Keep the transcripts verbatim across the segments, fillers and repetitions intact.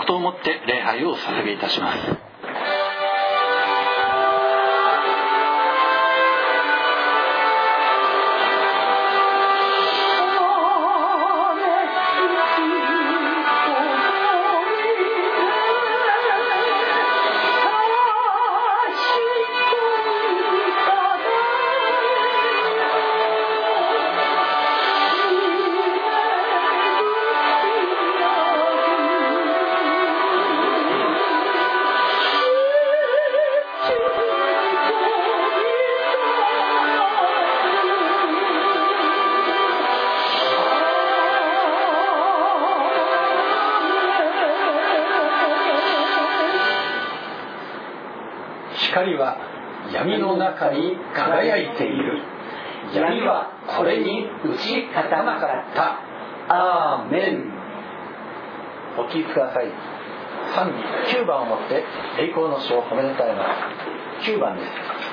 黙祷をもって礼拝をお捧げいたします。 光は闇の中に輝いている。闇はこれに打ち勝たなかった。アーメン。お聞きください。賛美きゅうばんをもって栄光の主を褒めたたえます。きゅうばんです。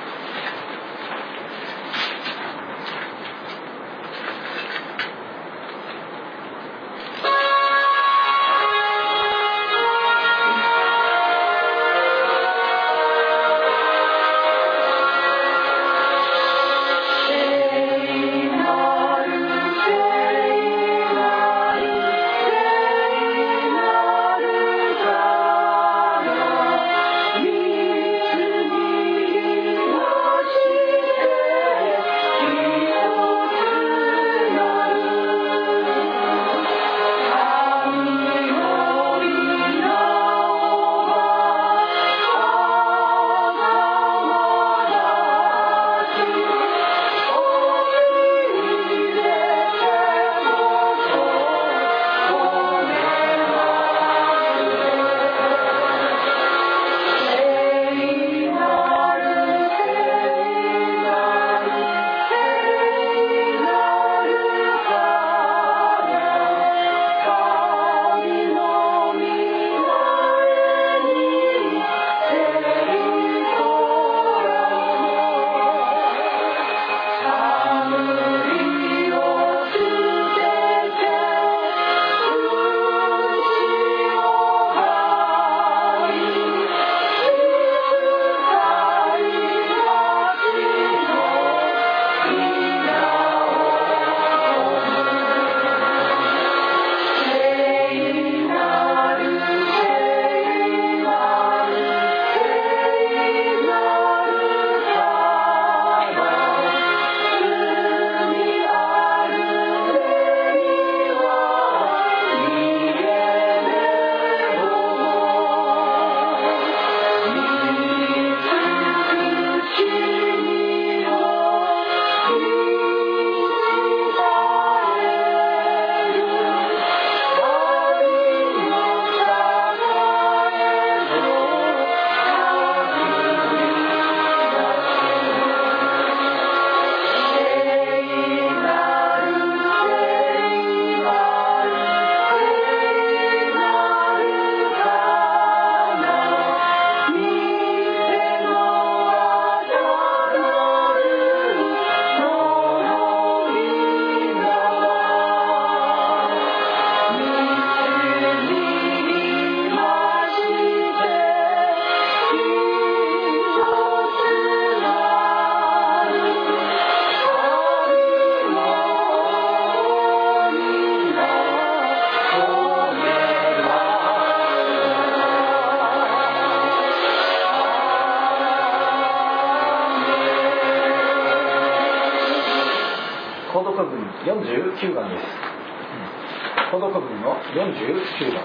購読文よんじゅうきゅうばんです。購読文のよんじゅうきゅうばん。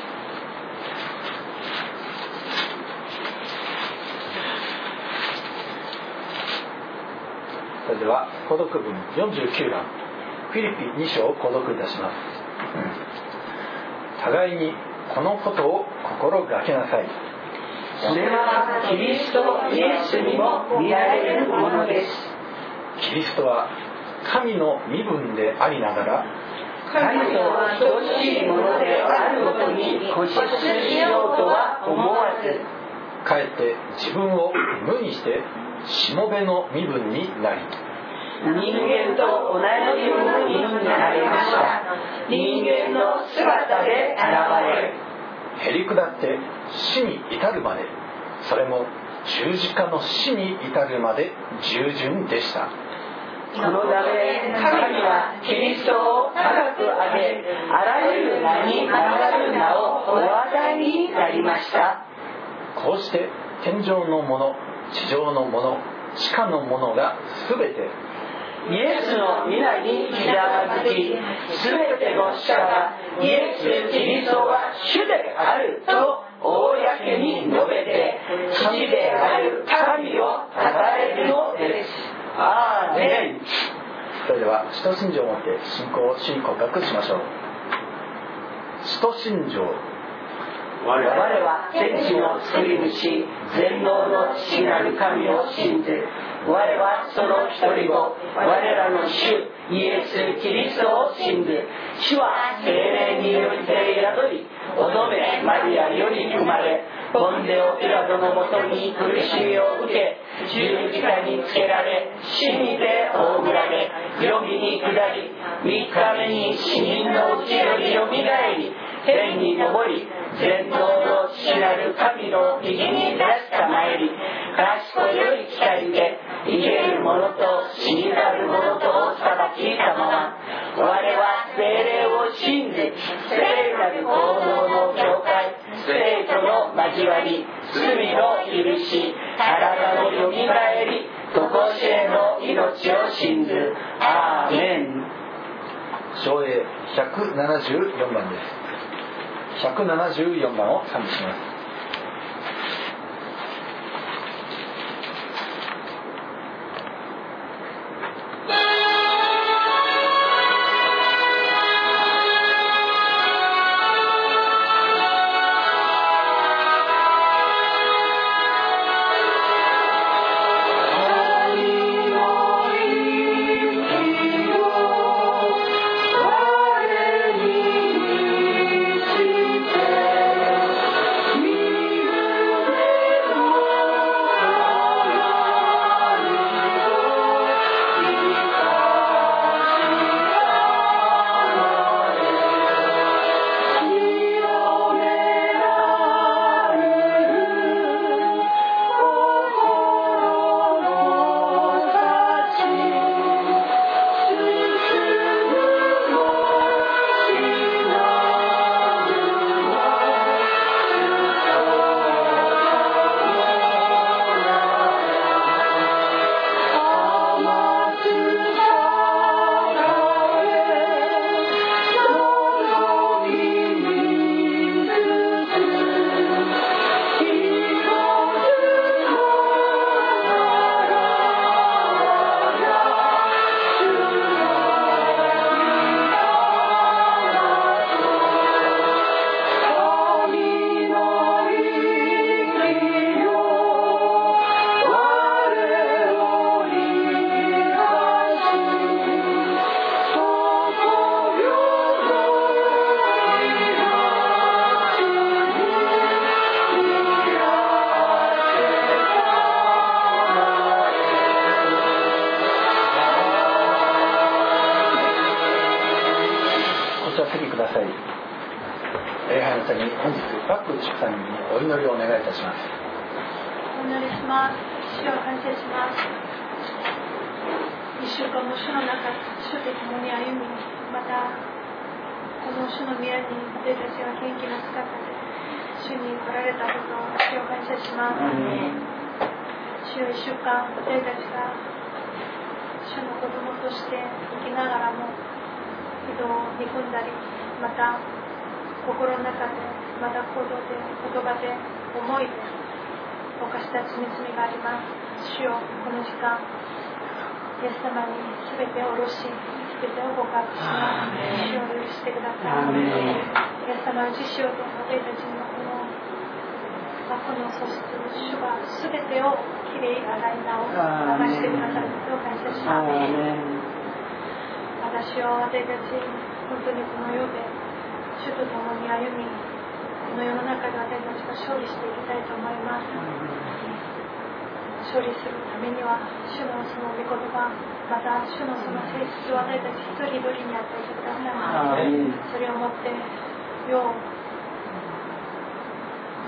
それでは購読文よんじゅうきゅうばん、フィリピに章を購読いたします。互いにこのことを心がけなさい。 それはキリストイエスにも見られるものです。 キリストは神の身分でありながら、 神と等しいものであることに固執しようとは思わず、 かえって自分を無にしてしもべの身分になり、 人間と同じようになりました。人間の姿で現れ、 へり下って死に至るまで、それも十字架の死に至るまで従順でした。 そのため神はキリストを高く上げ、あらゆる名に上がる名をお与えになりました。 こうして天上のもの、地上のもの、地下のものがすべてイエスの皆にひざまずき、すべての者がイエス・キリストは主であると公に述べて、父である神を称えるのです。アーメン。 それでは使徒信条をもって信仰を主に告白しましょう。使徒信条。 我々は天地の作り主、全能の父なる神を信ず。我はその一人子、我らの主イエス・キリストを信ず。主は聖霊によりて宿り、乙女マリアより生まれ、ポンデオピラトのもとに苦しみを受け、十字架につけられ、死にて葬られ、黄泉に下り、三日目に死人のうちよりよみがえり、天に昇り、全能の父なる神の右に出したまえり、賢より来たりで、生ける者と死にざる者とを裁きたまま、我は聖霊を信ず、聖なる行動の教会、聖徒の交わり、罪の許し、体のよみがえり、とこしえの命を信ず。アーメン。 唱詠ひゃくななじゅうよんばんです。ひゃくななじゅうよんばんを賛美します。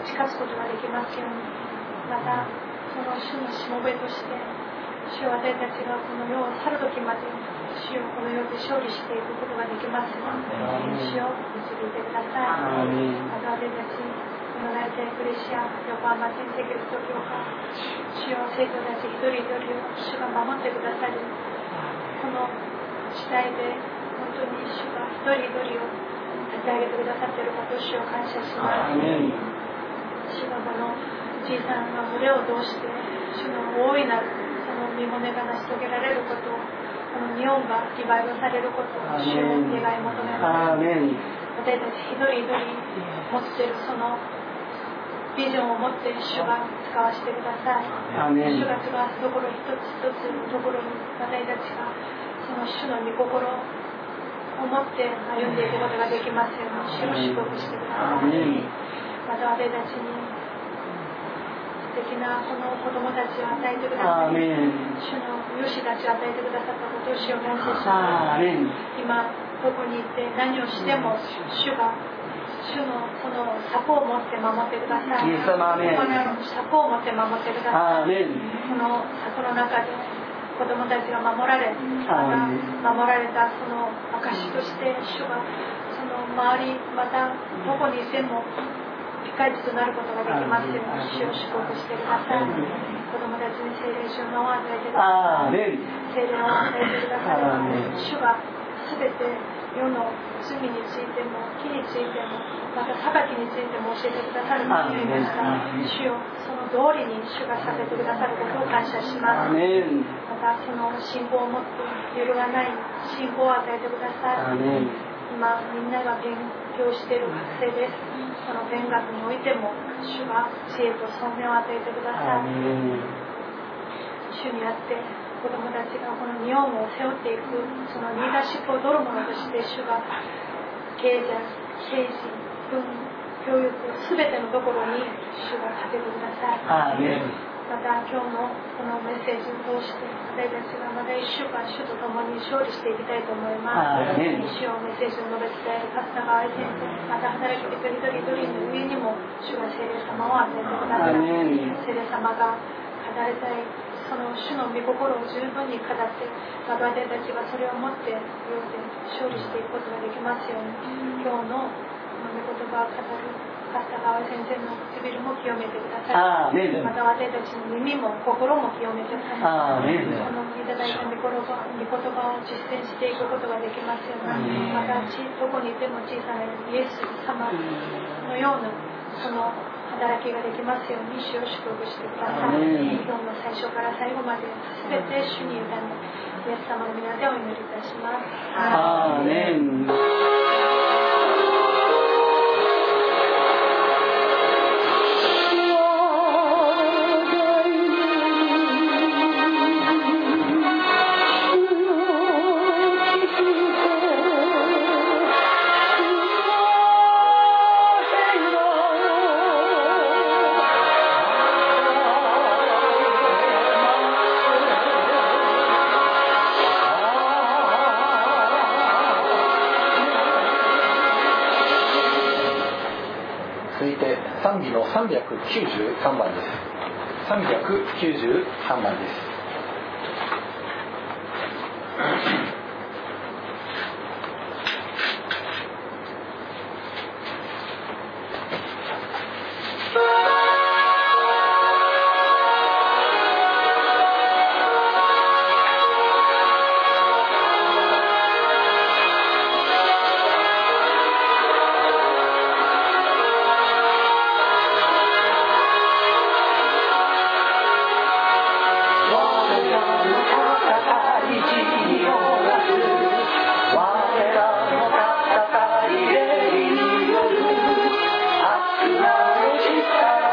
打ち勝つことができますように、またその主のしもべとして主よ、私たちがこの世を去る時まで主よ、この世で勝利していくことができますように主を導いてください。また私たちこの内定クリシア横浜天聖キリスト教会主よ、生徒たち一人一人を主が守ってくださるこの時代で本当に主が一人一人を立て上げてくださっていることを主を感謝します。主がこの小さな群れを通して主の大いなるその身骨が成し遂げられることをこの日本がリバイバルされることを主を願い求めます。私たち一人一人持っているそのビジョンを持って主が使わせてください。主が使わすところ一つ一つのところに私たちがその主の御心を持って歩んでいくことができますように主を祝福してください。また私たちに素敵なこの子供たちを与えてください。主のよしたちを与えてくださったことを主を感謝します。今どこに行って何をしても主が主のそのサポを持って守ってください。このサポを持って守ってください。このサポの中で子供たちが守られ、また守られたその証として主がその周りまたどこにいてもピカイチとなることができますように主を祝福してください。子供たちに聖霊主のを与えてください。聖霊を与えてください。主がすべて世の罪についても義についてもまた裁きについても教えてくださると言いました。主よ、その通りに主がさせてくださることを感謝します。またその信仰を持って揺るがない信仰を与えてください。今みんなが勉強している学生です。その勉学においても主が知恵と聰明を与えてください。主にあって子供たちがこの日本を背負っていくそのリーダーシップを取るものとして主が経済、政治、文、教育すべてのところに主が立ててください。また今日のこのメッセージを通して私たちがまた一週間主と共に勝利していきたいと思います。主をメッセージを述べ伝えるパスタが愛先生また働き人一人一人の上にも主が聖霊様を与えてください。聖霊様が語りたいその主の御心を十分に語ってまた私たちがそれを持って勝利していくことができますように今日の御言葉を語るパスタ川先生の唇も清めてください。また私たちの耳も心も清めてください。このいただいた御言葉、御言葉を実践していくことができますようにまたどこにいても小さなイエス様のようなその働きができますように主を祝福してください。今日の最初から最後まで全て主に委ねイエス様の皆でお祈りいたします。アーメン。 賛美のさんびゃくきゅうじゅうさんばんです。さんびゃくきゅうじゅうさんばんです。 我らの戦いへによる明日の力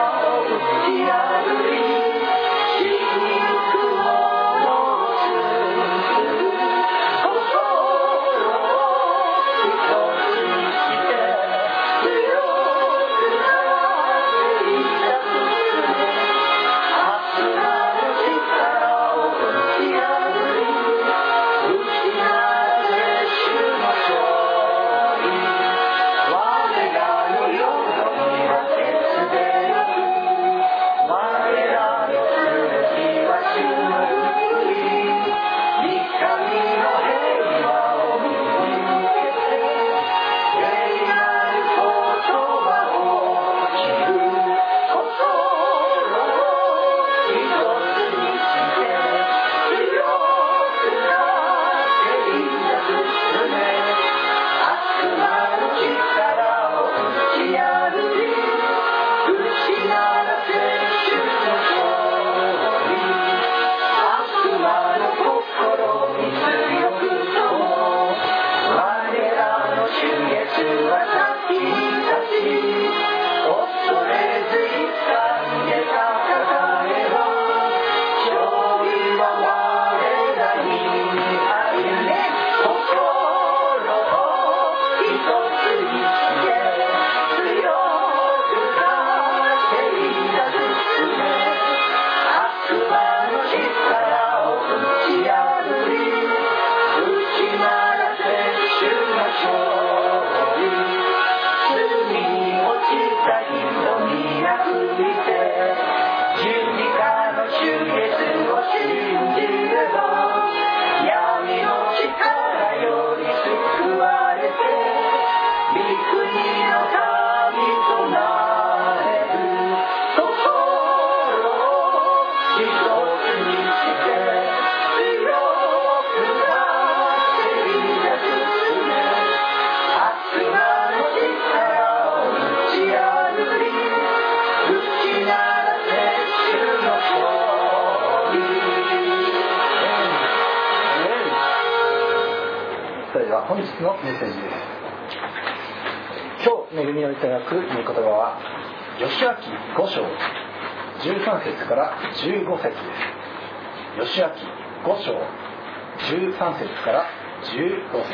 日のメッセージです。今日恵みをいただく御言葉は義明ご章じゅうさん節からじゅうご節です。義明ご章じゅうさん節からじゅうご節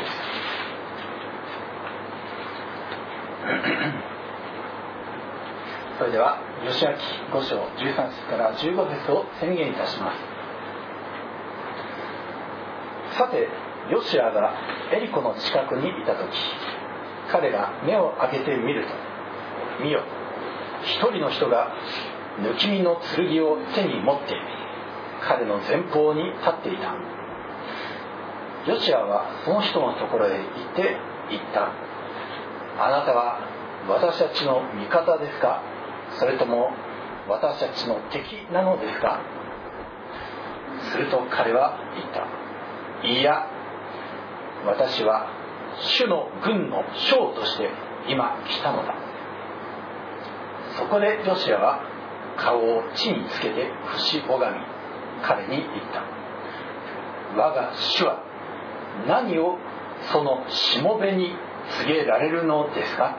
それでは義明ご章じゅうさん節からじゅうご節を宣言いたします。さてヨシアがエリコの近くにいた時、彼が目を上げてみると、見よ、一人の人が抜き身の剣を手に持って彼の前方に立っていた。ヨシアはその人のところへ行って言った。あなたは私たちの味方ですか、それとも私たちの敵なのですか。すると彼は言った。いや、私は主の軍の将として今来たのだ。そこでヨシアは顔を地につけて伏し拝み、彼に言った。我が主は何をそのしもべに告げられるのですか。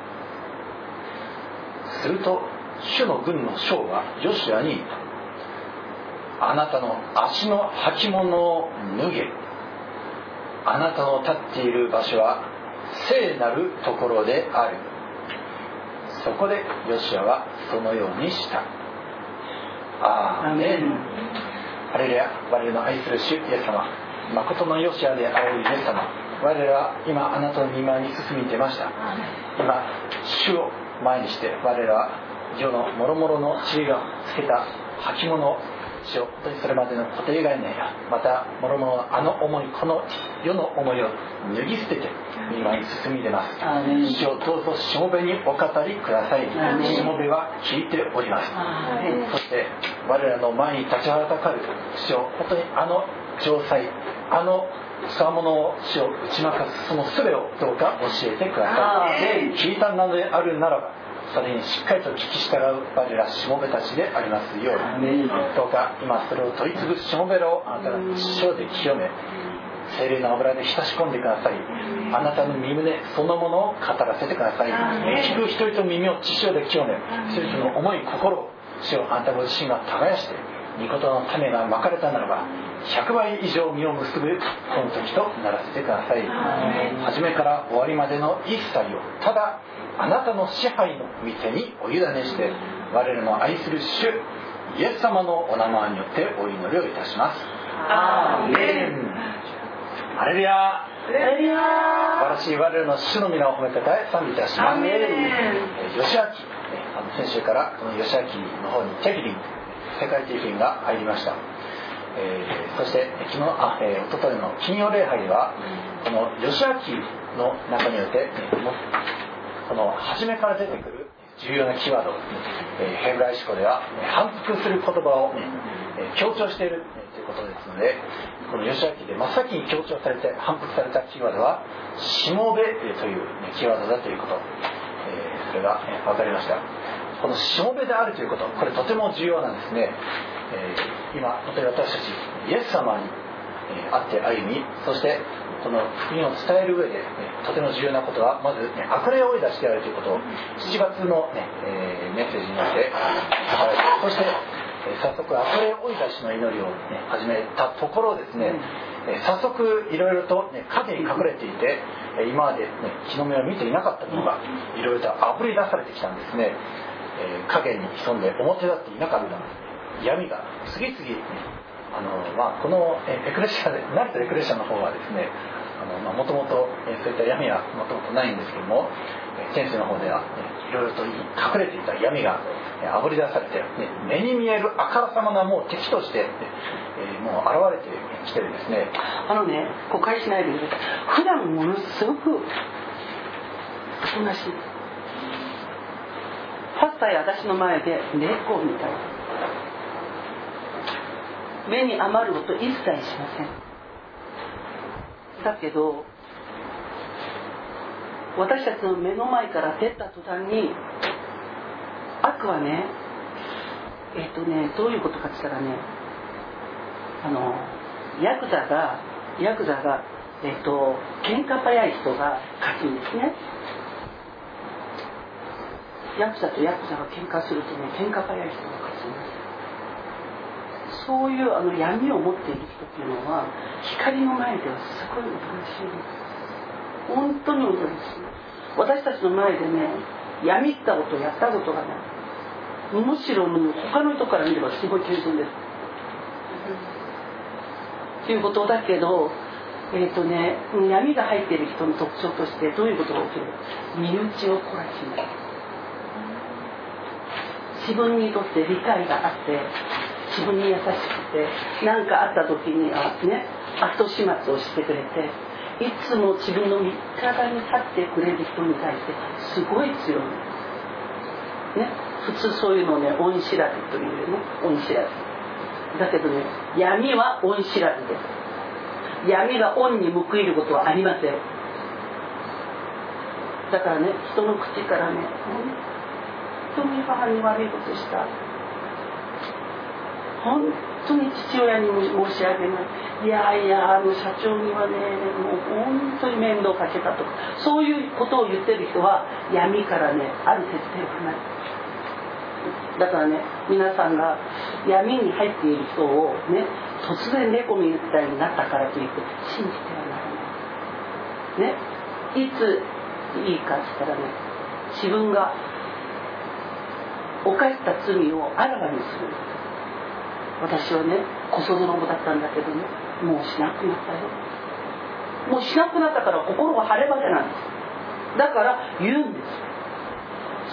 すると主の軍の将はヨシアに言った。あなたの足の履物を脱げ。あなたの立っている場所は聖なるところである。そこでヨシアはそのようにした。アーメン。ハレルヤ。我らの愛する主イエス様、誠のヨシアであられるイエス様、我らは今あなたの御前に進みに出ました。今主を前にして我らは世の諸々の知恵がつけた履物を、主を本当にそれまでの固定概念やまた諸々のあの思い、この世の思いを脱ぎ捨てて御前に進み出ます。主をどうぞしもべにお語りください。しもべは聞いております。そして我らの前に立ちはだかる主を本当にあの城塞、あのつわものを主を打ち負かすその術をどうか教えてください。聞いたのであるならばそれにしっかりと聞き従う我らしもべたちでありますように、どうか今それを問い継ぐしもべらをあなたが血潮で清め、聖霊の油で浸し込んでください。あなたの身胸そのものを語らせてください。聞く一人と耳を血潮で清め、一人の思い心を主をあなたご自身が耕して御言の種がまかれたならばひゃくばい以上実を結ぶこの時とならせてください。初めから終わりまでの一切をただあなたの支配の御手にお委ねして、我らの愛する主イエス様のお名前によってお祈りをいたします。アーメン。ハレルヤ。素晴らしい我らの主の皆を褒めたたえ賛美いたします。ヨシアキ、あの先週からこのヨシアキの方にテフィリン、世界テフィリンが入りました。えー、そして昨日あ、えー、おとといの金曜礼拝ではこのヨシアキの中において、えー、この初めから出てくる重要なキーワード、えー、ヘブライ思考では反復する言葉を、ねえー、強調している、ね、ということですので、このヨシア記で真っ先に強調されて反復されたキーワードはしもべという、ね、キーワードだということ、えー、それが、ね、分かりました。このしもべであるということ、これとても重要なんですね。えー、今本当に私たちイエス様に、えー、会って歩み、そしてこの福音を伝える上で、ね、とても重要なことはまず、ね、悪霊を追い出してやるということをしちがつの、ねえー、メッセージによって書かれて、そして、えー、早速悪霊追い出しの祈りを、ね、始めたところですね、えー、早速いろいろと、ね、影に隠れていて、えー、今まで、ね、日の目を見ていなかったものがいろいろとあぶり出されてきたんですね。えー、影に潜んで表立っていなかった闇が次々、ね、あのまあ、このエクレシアで成田エクレシアの方はですね、もともとそういった闇はもともとないんですけども、天使の方では、ね、いろいろと隠れていた闇があぶり出されて、ね、目に見えるあからさまなもう敵として、ねえー、もう現れてきてるんですね。 あのね、誤解しないでください。普段ものすごくおとなしい。パスタや私の前で猫みたい。目に余ること一切しません。だけど私たちの目の前から出た途端に悪はね、えっとねどういうことかって言ったらね、あのヤクザがヤクザがえっと喧嘩早い人が勝つんですね。ヤクザとヤクザが喧嘩するとね、喧嘩早い人が勝つんです。そういうあの闇を持っている人っていうのは光の前ではすごいおとなしいんです。本当におとなしい。私たちの前でね、闇ったことやったことがない。むしろ他の人から見ればすごい謙遜です。ということだけど、えーとね、闇が入っている人の特徴としてどういうことが起きるか。身内を懲らしめる。自分にとって理解があって、自分に優しくて、何かあった時にあ、ね、後始末をしてくれて、いつも自分の味方に立ってくれる人に対してすごい強い、ね、普通そういうのをね、恩知らずというね、恩知らずだけどね、闇は恩知らずです。闇が恩に報いることはありません。だからね、人の口からね、本当に母に悪いことした、本当に父親に申し訳ない、いやいやあの社長にはね、もう本当に面倒かけたとか、そういうことを言ってる人は闇からね、ある設定がない。だからね、皆さんが闇に入っている人をね、突然猫みたいになったからといって信じてはならないね。いついいかって言ったらね、自分が犯した罪をあらわにする。私はね、こそ泥棒だったんだけどね、もうしなくなったよ。もうしなくなったから心が晴れ晴れなんです。だから言うんです。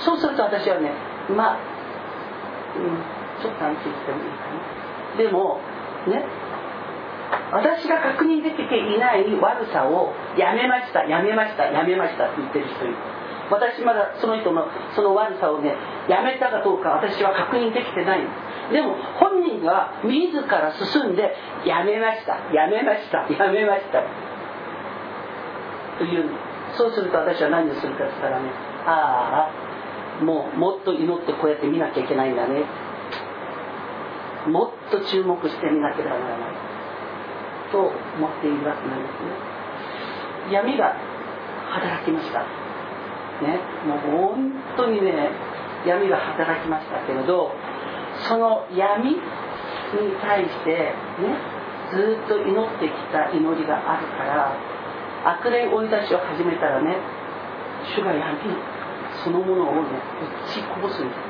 そうすると私はね、まあ、うん、ちょっと安心してもいいかな。でもね、私が確認できていない悪さをやめました、やめました、やめましたって言ってる人いる。私まだその人のその悪さをね、やめたかどうか私は確認できてない。でも本人が自ら進んでやめました、やめました、やめましたという。そうすると私は何をするかって言ったらね、ああ、もうもっと祈ってこうやって見なきゃいけないんだね、もっと注目して見なければならないと思っているわけなんですね。闇が働きましたね。もう本当にね、闇が働きましたけれど、その闇に対してね、ずっと祈ってきた祈りがあるから、悪霊追い出しを始めたらね、主が闇そのものをね、打ちこぼすんです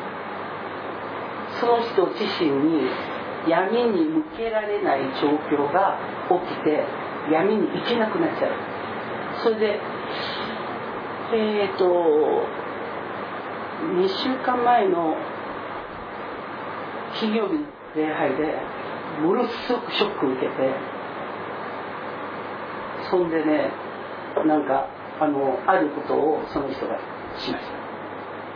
。その人自身に闇に向けられない状況が起きて、闇に行けなくなっちゃう。それでえーとにしゅうかんまえの金曜日の礼拝でものすごくショックを受けて、そんでね、なんかあのあることをその人がしました。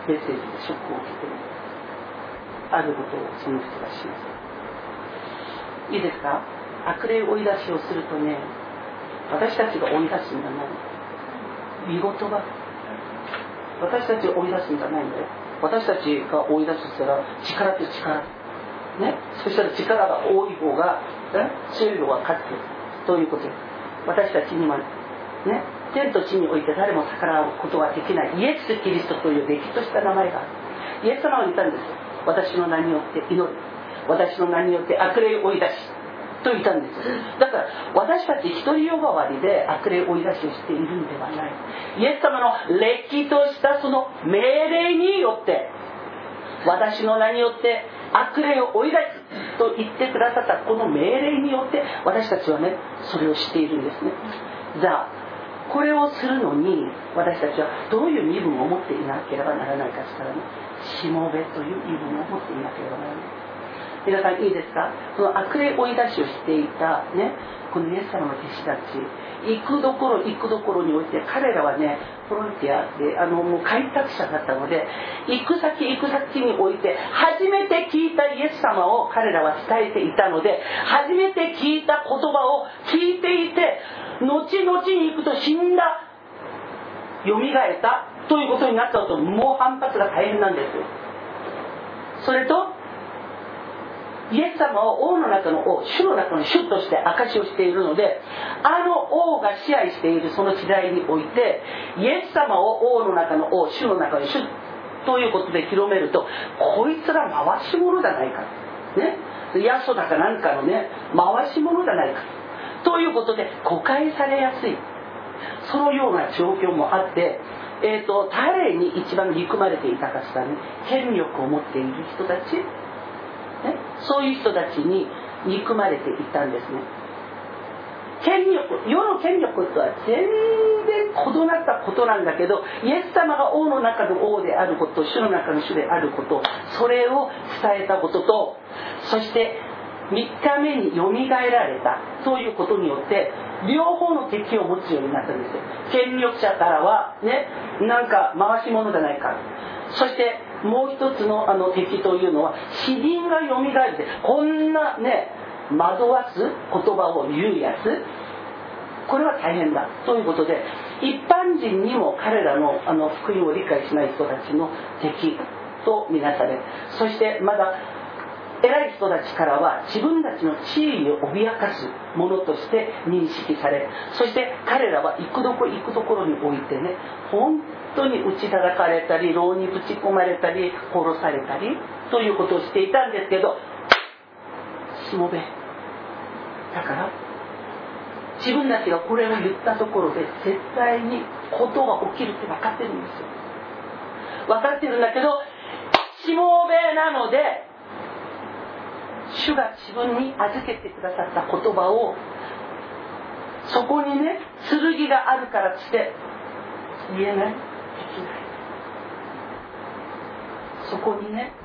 メッセージでショックを受けて、あることをその人がしました。いいですか？悪霊追い出しをするとね、私たちが追い出すんじゃない。見事が私たちを追い出すんじゃないんだよ。私たちが追い出すとしたら力と力ね、そしたら力が多い方が、ね、強い方が勝つということです。私たちにはね、天と地において誰も逆らうことができないイエス・キリストという歴史とした名前がある。イエス様が言ったんですよ。私の名によって祈る、私の名によって悪霊を追い出しと言ったんです。だから私たち一人呼ばわりで悪霊追い出しをしているんではない。イエス様のれっきとしたその命令によって、私の名によって悪霊を追い出すと言ってくださったこの命令によって、私たちはね、それをしているんですね。じゃあこれをするのに私たちはどういう身分を持っていなければならないかと言ったらね、しもべという身分を持っていなければならない。皆さんいいですか？その悪霊追い出しをしていたね、このイエス様の弟子たち、行くどころ行くどころにおいて彼らはね、ボランティアであのもう開拓者だったので、行く先行く先において初めて聞いたイエス様を彼らは伝えていたので、初めて聞いた言葉を聞いていて、後々に行くと死んだ、蘇ったということになったと、もう反発が大変なんですよ。それとイエス様を王の中の王、主の中の主として証しをしているので、あの王が支配しているその時代において、イエス様を王の中の王、主の中の主ということで広めると、こいつら回し物じゃないかね、ヤソだかなんかのね回し物じゃないかということで誤解されやすい、そのような状況もあって、えーと、誰に一番憎まれていたかしたらね、権力を持っている人たち、ね、そういう人たちに憎まれていたんですね。権力、世の権力とは全然異なったことなんだけど、イエス様が王の中の王であること、主の中の主であること、それを伝えたことと、そしてみっかめによみがえられたということによって両方の敵を持つようになったんですよ。権力者からはね、なんか回し物じゃないか、そしてもう一つのあの敵というのは死人がよみがえるって、こんなね惑わす言葉を言うやつ、これは大変だということで、一般人にも彼らのあの福音を理解しない人たちの敵とみなされ、そしてまだ偉い人たちからは自分たちの地位を脅かすものとして認識され、そして彼らは行くどこ行くところにおいてね、本当に打ち叩かれたり牢にぶち込まれたり殺されたりということをしていたんですけど、しもべだから自分たちがこれを言ったところで絶対にことが起きるって分かってるんですよ。分かってるんだけど、しもべなので主が自分に預けてくださった言葉を、そこにね剣があるからって言えない、できない。そこにね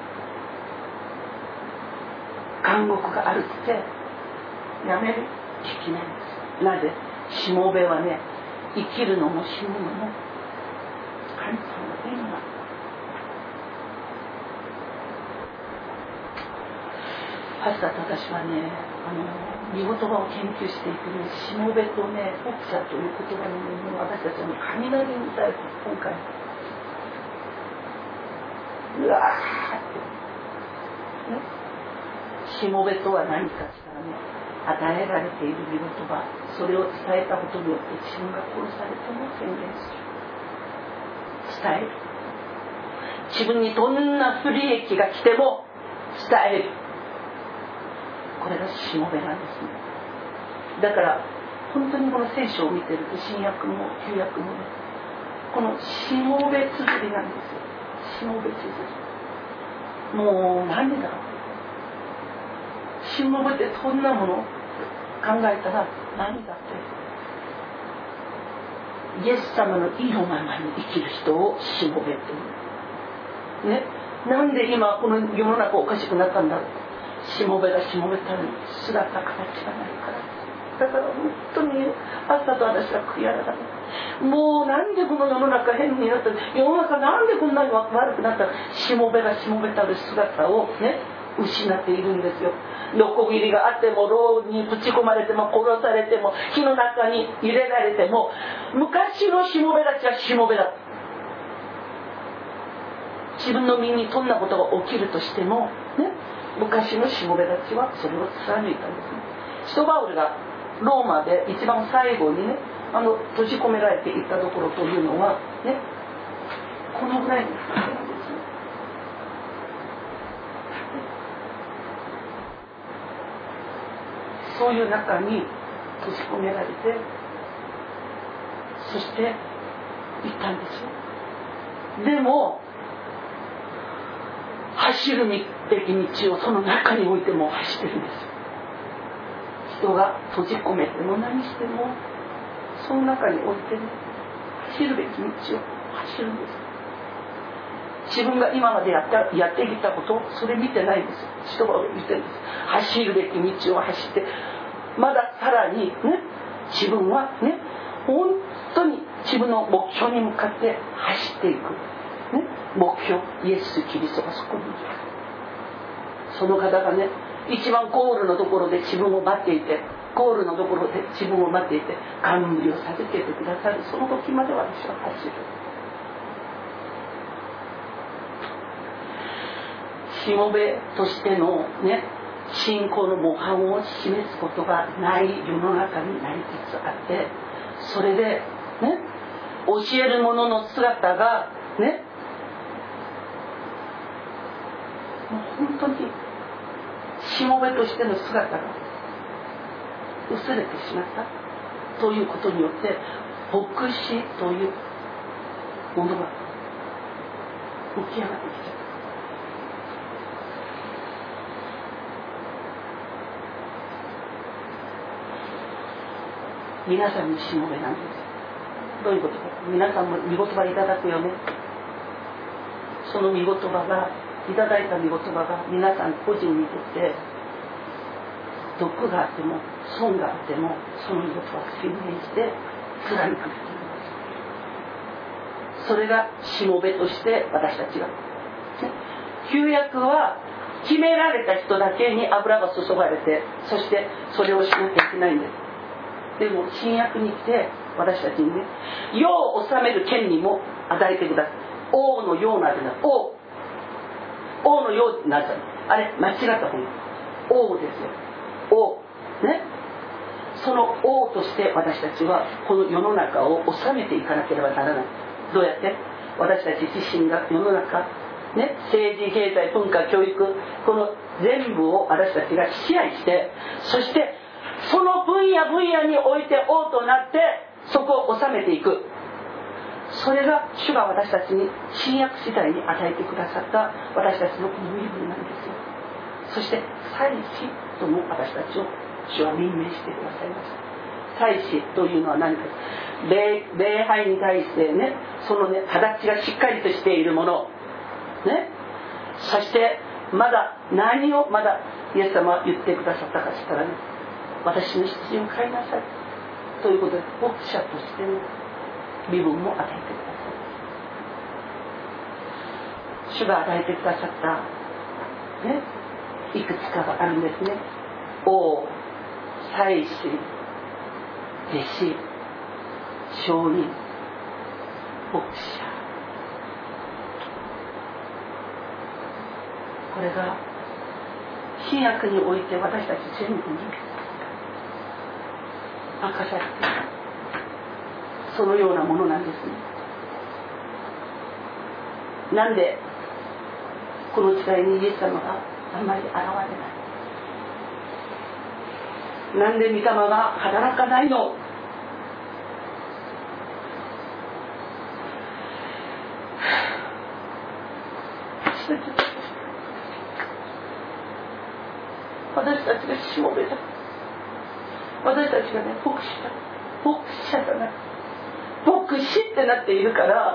監獄があるってやめる、できないんです。なぜ？しもべはね、生きるのも死ぬのも神様の縁が。パスタと私はね、あの御言葉を研究していくね、しもべとね、北者という言葉のね、私たちは雷みたいです。今回うわーってね、しもべとは何かしたらね、与えられている御言葉、それを伝えたことによって自分が殺されても宣言する、伝える。自分にどんな不利益が来ても伝える。これがしもべなんですね。だから本当にこの聖書を見てると、新約も旧約もね、このしもべ綴りなんですよ。しもべ綴り。もう何だろう、しもべってそんなもの考えたら何だって、イエス様の意のままに生きる人をしもべっていうね。なんで今この世の中おかしくなったんだろう。しもべがしもべたる姿形がないから。だから本当に朝と私は悔やらだめ。もうなんでこの世の中変になった、世の中なんでこんなに悪くなった、しもべがしもべたる姿をね失っているんですよ。ノコギリがあっても、牢にぶち込まれても、殺されても、火の中に入れられても、昔のしもべたちはしもべだ。自分の身にどんなことが起きるとしてもね、昔のしもべたちはそれを貫いたんですね。使徒パウルがローマで一番最後にね、あの閉じ込められていったところというのはね、このぐらいの深さなんですね。そういう中に閉じ込められて、そして行ったんですよ。でも走るべき道をその中においても走ってるんですよ。人が閉じ込めても何してもその中において、ね、走るべき道を走るんです。自分が今までやった、やってきたことをそれ見てないんですよ。人が見てるんです。走るべき道を走って、まださらにね、自分はね、本当に自分の目標に向かって走っていく、ね、目標、イエス・キリストがそこにいる。その方がね、一番ゴールのところで自分を待っていて、ゴールのところで自分を待っていて、冠を授けてくださる。その時まで私は走る。 しもべとしてのね信仰の模範を示すことがない世の中になりつつあって、それでね教える者の姿がねもう本当にしもべとしての姿が薄れてしまったということによって、牧師というものが起き上がってきちゃう。皆さんにしもべなんです。どういうことか、皆さんも御言葉いただくよね。その御言葉がいただいた御言葉が皆さん個人にとって毒があっても損があっても、その御言葉を宣言して貫くべきなんです。それがしもべとして私たちが、ね、旧約は決められた人だけに油が注がれて、そしてそれをしなきゃいけないんです。でも新約に来て私たちにね、世を治める権利も与えてください。王のようなでな王王のようになっちゃう。あれ間違った本。王ですよ。王ね。その王として私たちはこの世の中を治めていかなければならない。どうやって？私たち自身が世の中ね、政治、経済、文化、教育、この全部を私たちが支配して、そしてその分野分野において王となってそこを治めていく。それが主が私たちに新約時代に与えてくださった私たちのこの身分なんですよ。そして祭司とも私たちを主は任命してくださいました。祭司というのは何か、 礼, 礼拝に対してね、そのね形がしっかりとしているものね、そしてまだ何をまだイエス様は言ってくださったかしたらね、私の羊を飼いなさいということで牧者としての身分も与えてください。主が与えてくださったね、いくつかがあるんですね。王、祭司、弟子、証人、牧者。これが新約において私たち全部に明かされている、そのようなものなんですね。なんでこの時代にイエス様があんまり現れない、なんで御霊が働かないの。私たちがしもべだ。私たちがね、牧師だ。牧者だな。牧師ってなっているから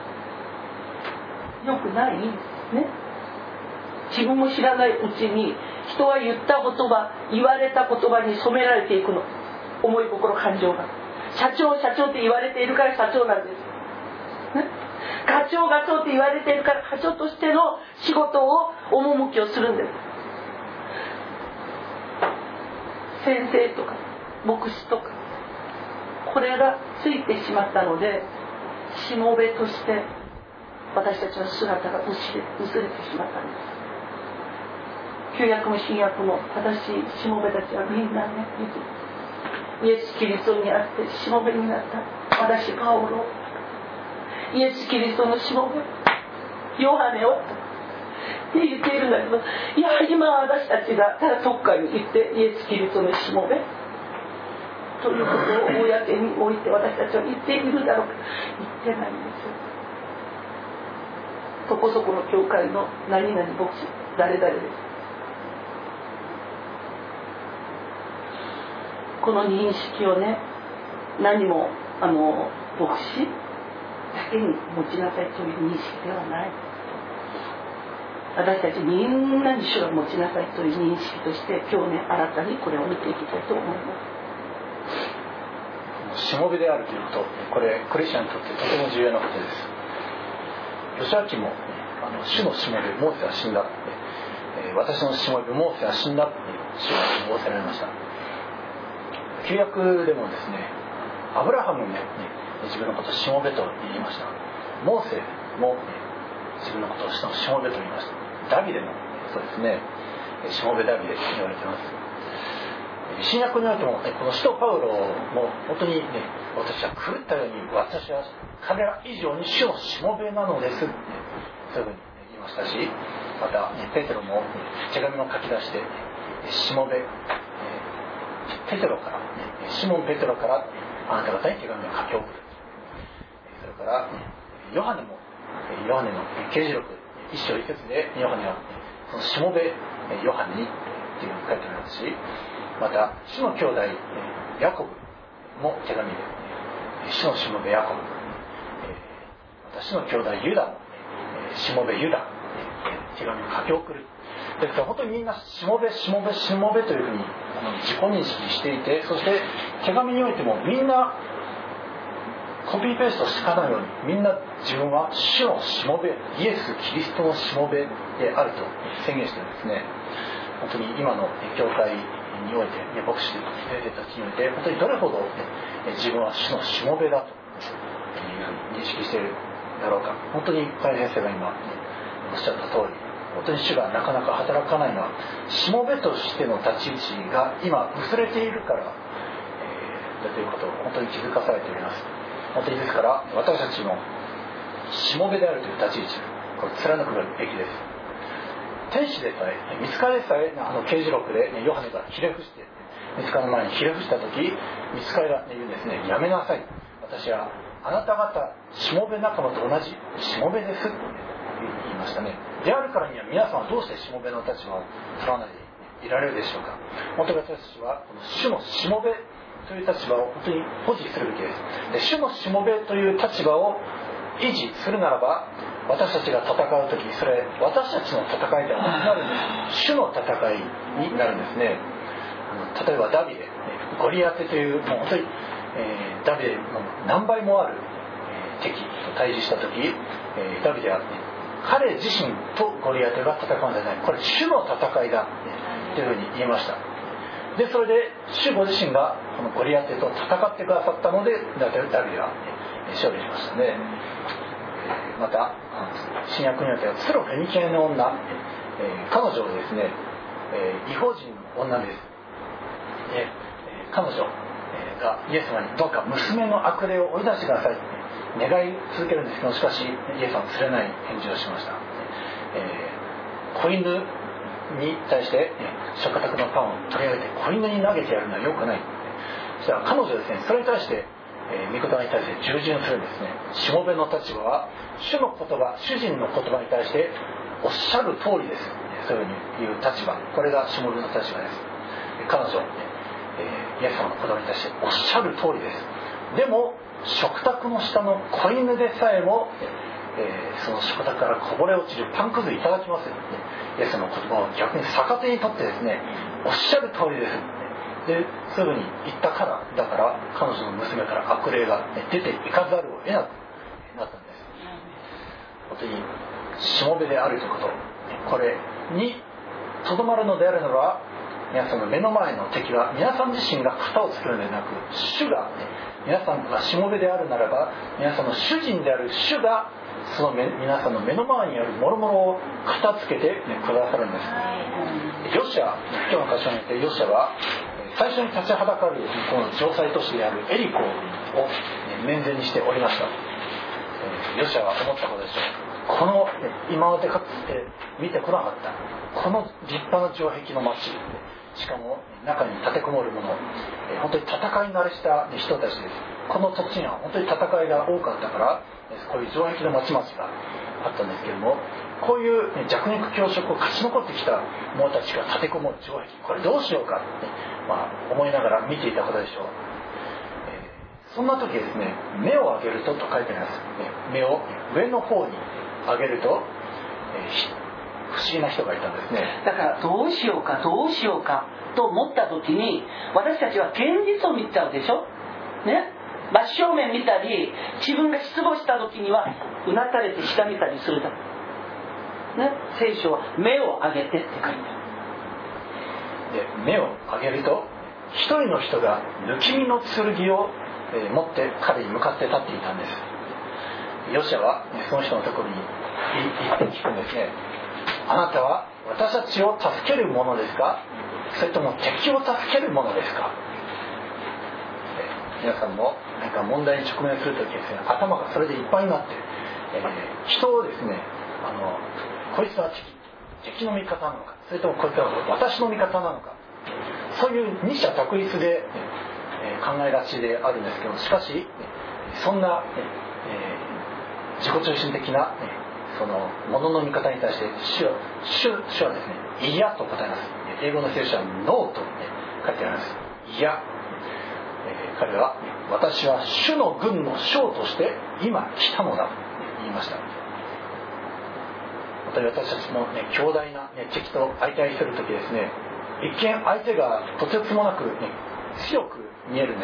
よくないね。自分も知らないうちに人は言った言葉、言われた言葉に染められていくの。思い心、感情が。社長社長って言われているから社長なんです、ね、課長課長って言われているから課長としての仕事を趣をするんです。先生とか牧師とか、これがついてしまったので、しもべとして私たちの姿が薄れ、薄れてしまったんです。旧約も新約も正しいしもべたちはみんなね、イエス・キリストにあってしもべになった。私パウロ、イエス・キリストのしもべ、ヨハネをって言っているんだけど、いや今私たちがただどっかに行ってイエス・キリストのしもべということを公において私たちは言っているだろうか。言ってないんですよ。そこそこの教会の何々牧師、誰々です。この認識をね、何もあの牧師だけに持ちなさいという認識ではない。私たちみんなに主が持ちなさいという認識として今日ね、新たにこれを見ていきたいと思います。 しもべであるということ、これクリスチャンにとってとても重要なことです。ヨシア記もあの主のしもべモーセは死んだ、えー、私のしもべモーセは死んだという主が仰せられました。旧約でもですね、アブラハムも、ね、自分のことをしもべと言いました。モーセも、ね、自分のことをしもべと言いました。ダビデもとですね、しもべダビデと言われています。新約においても、ね、この使徒パウロも本当にね、私は狂ったように、私は彼ら以上に主のしもべなのですって、ね、そういうふうに言いましたし、また、ね、ペテロも手紙を書き出して、しもべ、ペテロから、ね、シモン・ペテロからあなた方に手紙を書き送る。それから、ヨハネも、ヨハネの啓示録一章一節でヨハネはそのしもべヨハネにというふうに書いてありますし、また主の兄弟ヤコブも手紙で主のしもべヤコブ、また主の兄弟ユダもしもべユダ手紙を書き送る。ですから本当にみんなしもべしもべしもべというふうに自己認識していて、そして手紙においてもみんなコピーペーストしていかないように、みんな自分は主のしもべ、イエス・キリストのしもべであると宣言してるんですね。本当に今の教会において、牧師先生たちにおいて本当にどれほど自分は主のしもべだというふうに認識しているだろうか。本当に深井先生が今おっしゃった通り、本当に主がなかなか働かないのはしもべとしての立ち位置が今薄れているから、えー、だということを本当に気づかされております。本当にですから私たちのしもべであるという立ち位置、これ貫くべきです。天使でさえ、見つかりでさえ、あの啓示録で、ね、ヨハネがひれ伏して見つかる前にひれ伏した時、見つかりが言うんですね、やめなさい、私はあなた方しもべ仲間と同じしもべですって言いましたね。であるからには皆さんはどうしてしもべの立場を取らないでいられるでしょうか。本当に私たちはこの主のしもべという立場を本当に保持するべきです。で、主のしもべという立場を維持するならば、私たちが戦う時、それ私たちの戦いではなくなるんです。主の戦いになるんですね。あの例えばダビデ、ゴリアテというもう本当に、えー、ダビデの何倍もある、えー、敵と対峙した時、えー、ダビデは、ね、彼自身とゴリアテが戦うんじゃない、これ主の戦いだ、ね、というふうに言いました。でそれで主ご自身がこのゴリアテと戦ってくださったのでダビデは、ね、勝利しましたね。また新約においてはツロフェニケの女、えー、彼女はですね、えー、異邦人の女です。で、えー、彼女がイエス様にどうか娘の悪霊を追い出してくださいって願い続けるんですけど、しかしイエス様は釣れない返事をしました。えー、子犬に対して、ね、食卓のパンを取り上げて子犬に投げてやるのは良くない。そしたら彼女はですね、それに対してえー、御言葉に対して従順するんですね。しもべの立場は主の言葉、主人の言葉に対しておっしゃる通りです。そういうふうに言う立場、これがしもべの立場です。彼女、えー、イエス様の言葉に対しておっしゃる通りです。でも食卓の下の子犬でさえも、えー、その食卓からこぼれ落ちるパンくずいただきますよ、ね、イエス様の言葉を逆に逆手にとってですね、おっしゃる通りです。で、すぐに言ったからだから彼女の娘から悪霊が出ていかざるを得なくなったんです。本当にしもべであるということ、これにとどまるのであるならば、皆さんの目の前の敵は皆さん自身が型をつけるのではなく、主が、ね、皆さんがしもべであるならば、皆さんの主人である主がその皆さんの目の前にあるもろもろを片付けて、ね、くださるんです。ヨシャ、今日の箇所によってヨシャは最初に立ちはだかるこの城塞都市であるエリコを面前にしておりました。ヨシャは思ったことでしょう。この今までかつて見てこなかったこの立派な城壁の町、しかも中に立てこもる者、本当に戦い慣れした人たちです。この土地には本当に戦いが多かったから、こういう城壁の町々があったんですけれども、こういう弱肉強食を勝ち残ってきた者たちが立てこもる城壁、これどうしようかって、まあ、思いながら見ていたことでしょう。えー、そんな時ですね、目を上げるとと書いてあります。目を上の方に上げると、えー、不思議な人がいたんですね。 だからどうしようかどうしようかと思った時に、私たちは現実を見ちゃうでしょね。真正面見たり、自分が失望した時にはうなたれて下見たりするだ、ね、聖書は目を上げてって書いてある。 で、目を上げると一人の人が抜き身の剣を、えー、持って彼に向かって立っていたんです。ヨシャは、ね、その人のところに行って聞くんですね。 あなたは私たちを助けるものですか、それとも敵を助けるものですか。皆さんも何か問題に直面するときですね、頭がそれでいっぱいになって、えー、人をですね、あのこいつは敵、敵の味方なのか、それともこいつは私の味方なのか、そういう二者択一で、えー、考えがちであるんですけど、しかしそんな、えー、自己中心的な、そのものの見方に対して主は、主、主はですね、いやと答えます。英語の聖書はノーと、ね、書いてあります。いや、えー、彼は私は主の軍の将として今来たのだと言いました。また私たちの、ね、強大な、ね、敵と相対するときですね、一見相手がとてつもなく、ね、強く見えるんです。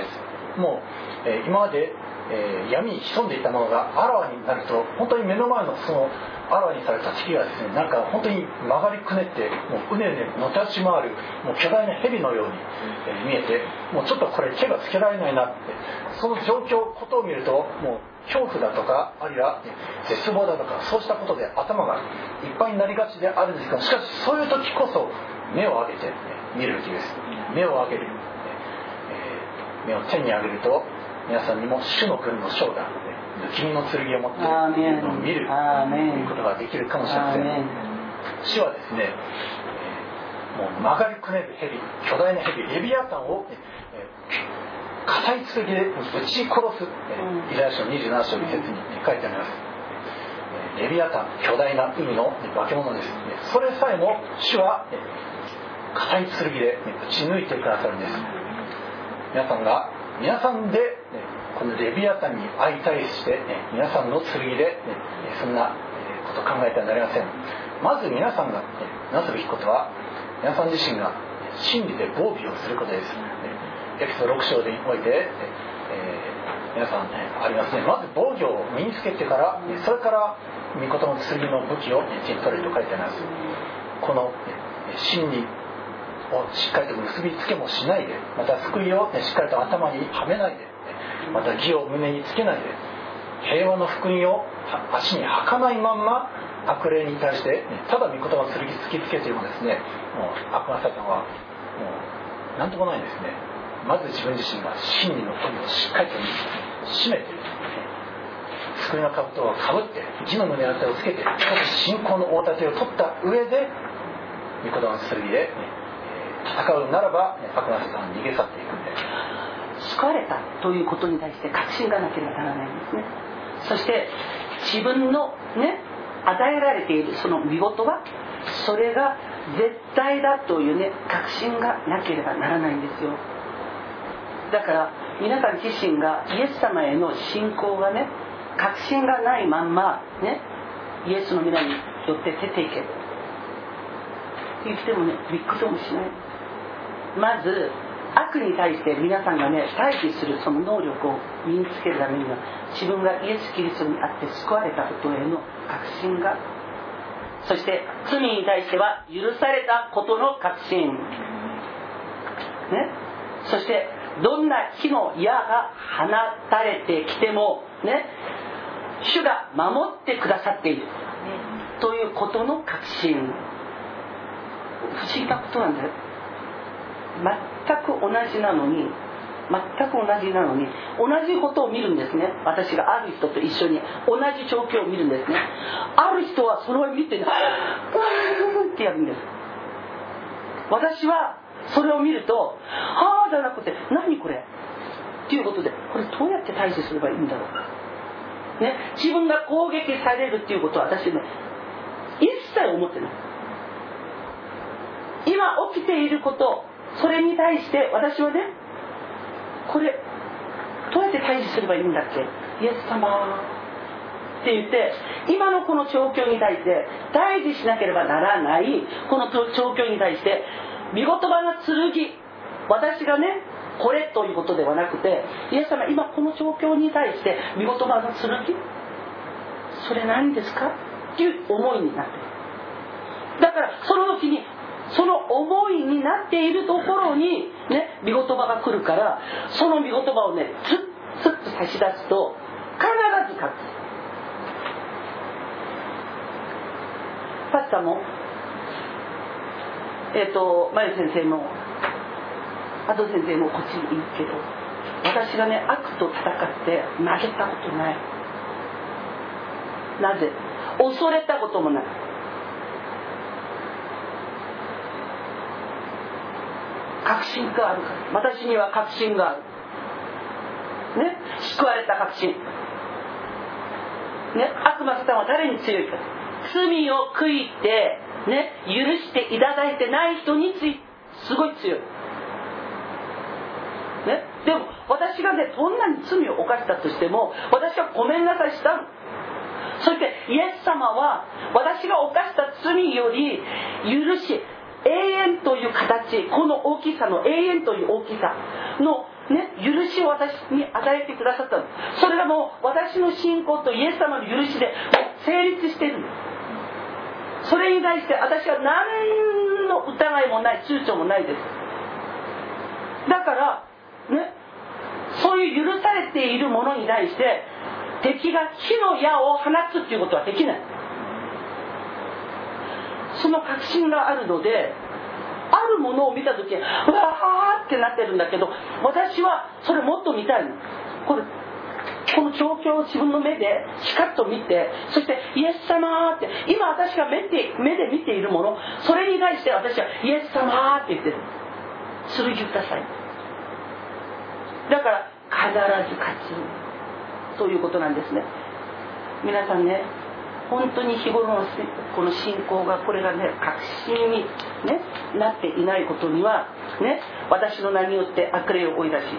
もう、えー、今まで、えー、闇に潜んでいたものがあらわになると、本当に目の前のそのあらわにされた敵がですね、なんか本当に曲がりくねって、もううねうねのたち回る、もう巨大な蛇のように、えー、見えて、もうちょっとこれ手がつけられないなって、その状況、ことを見ると、もう恐怖だとか、あるいは絶望だとか、そうしたことで頭がいっぱいになりがちであるんですけど、しかしそういう時こそ目を上げて、ね、見るべきです。目を上げる、えー、目を天に上げると、皆さんにも主の軍の将が、ね、不気味の剣を持って見ることができるかもしれません。主はですね、えー、もう曲がりくねる蛇、巨大な蛇、レビアタンを、えー、硬い剣で撃ち殺す、えー、イザヤ書にじゅうなな章に節に、ね、書いてあります。えー、レビアタン、巨大な海の、ね、化け物です、ね。それさえも主は、ね、硬い剣で、ね、撃ち抜いてくださるんです。皆さんが皆さんで、ね、このレビアタンに相対して、ね、皆さんの剣で、ね、そんなことを考えてはなりません。まず皆さんが、ね、なすべきことは、皆さん自身が真理で防備をすることです。エピソードろく章において、えー、皆さん、ね、ありますね。まず防御を身につけてから、それから御言葉の剣の武器を手に取れと書いてあります。この真理をしっかりと結びつけもしないで、また救いを、ね、しっかりと頭にはめないで、また義を胸につけないで、平和の福音を足に履かないまんま悪霊に対して、ね、ただ御言葉を剣突きつけてもですね、もう悪魔サタンはもう何ともないですね。まず自分自身が真理の富をしっかりと締めて、救いの兜をかぶって義の胸当てをつけて、信仰の大盾を取った上で御言葉の剣で、ね、戦うならば悪魔サタンは逃げ去っていくんで、 救われたということに対して確信がなければならないんですね。そして自分のね、与えられているその御言葉、それが絶対だというね、確信がなければならないんですよ。だから皆さん自身がイエス様への信仰がね、確信がないまんまね、イエスの皆によって出ていける言ってもね、びっくりもしない。まず悪に対して皆さんがね、対峙するその能力を身につけるためには、自分がイエス・キリストにあって救われたことへの確信が、そして罪に対しては許されたことの確信、ね、そしてどんな火の矢が放たれてきてもね、主が守ってくださっているということの確信。不思議なことなんだよ。全く同じなのに全く同じなのに同じことを見るんですね。私がある人と一緒に同じ状況を見るんですね。ある人はそれを見て、ね、ってやるんです。私はそれを見ると、はあじゃなくて、何これっていうことで、これどうやって対処すればいいんだろう、ね、自分が攻撃されるっていうことは私ね、一切思ってない。今起きていること、それに対して私はね、これどうやって対峙すればいいんだっけ、イエス様って言って、今のこの状況に対して対峙しなければならない、この状況に対して御言葉の剣、私がねこれということではなくて、イエス様今この状況に対して御言葉の剣、それ何ですかっていう思いになっている。だからその時にその思いになっているところにね、御言葉が来るから、その御言葉をねツッツッと差し出すと必ず勝つ。パスタもえっとマユ先生もアド先生もこっちにいるけど、私がね悪と戦って負けたことない。なぜ？恐れたこともない。確信があるから。私には確信があるね。救われた確信ね。悪魔さんは誰に強いか。罪を悔いてね、許していただいてない人についすごい強いね。でも私がねどんなに罪を犯したとしても、私はごめんなさいしたの。そしてイエス様は私が犯した罪より許し、永遠という形、この大きさの永遠という大きさの、ね、許しを私に与えてくださったの。それがもう私の信仰とイエス様の許しでもう成立しているの。それに対して私は何の疑いもない、躊躇もないです。だからね、そういう許されているものに対して敵が火の矢を放つっていうことはできない。その確信があるので、あるものを見た時にうわーってなってるんだけど、私はそれもっと見たいの。これこの状況を自分の目でしかっと見て、そしてイエス様って今私が目で、目で見ているもの、それに対して私はイエス様って言ってる。剣ください。だから必ず勝つということなんですね。皆さんね、本当に日頃のこの信仰がこれがね確信に、ね、なっていないことには、ね、私の名によって悪霊を追い出し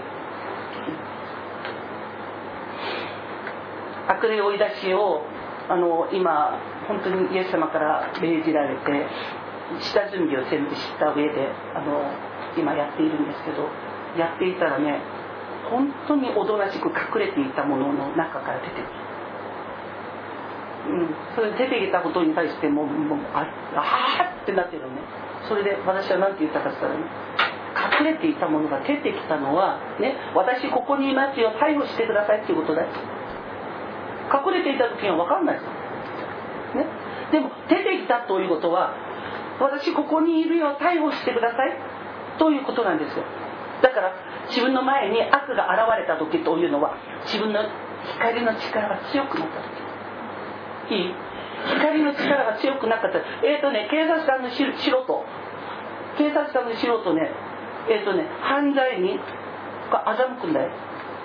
悪霊追い出しをあの今本当にイエス様から命じられて下準備を全部した上であの今やっているんですけど、やっていたらね本当におとなしく隠れていたものの中から出てくる。うん、それ出てきたことに対してもう、もうああーってなってるのね。それで私は何て言ったかって言ったらね、隠れていたものが出てきたのはね、私ここにいますよ、逮捕してくださいっていうことだよ。隠れていた時には分かんないですよ、ね、でも出てきたということは私ここにいるよ、逮捕してくださいということなんですよ。だから自分の前に悪が現れた時というのは自分の光の力が強くなった時。いい？光の力が強くなかった。えっ、ー、とね、警察官の素人、警察官の素人ね、えっ、ー、とね、犯罪に欺くんだよ。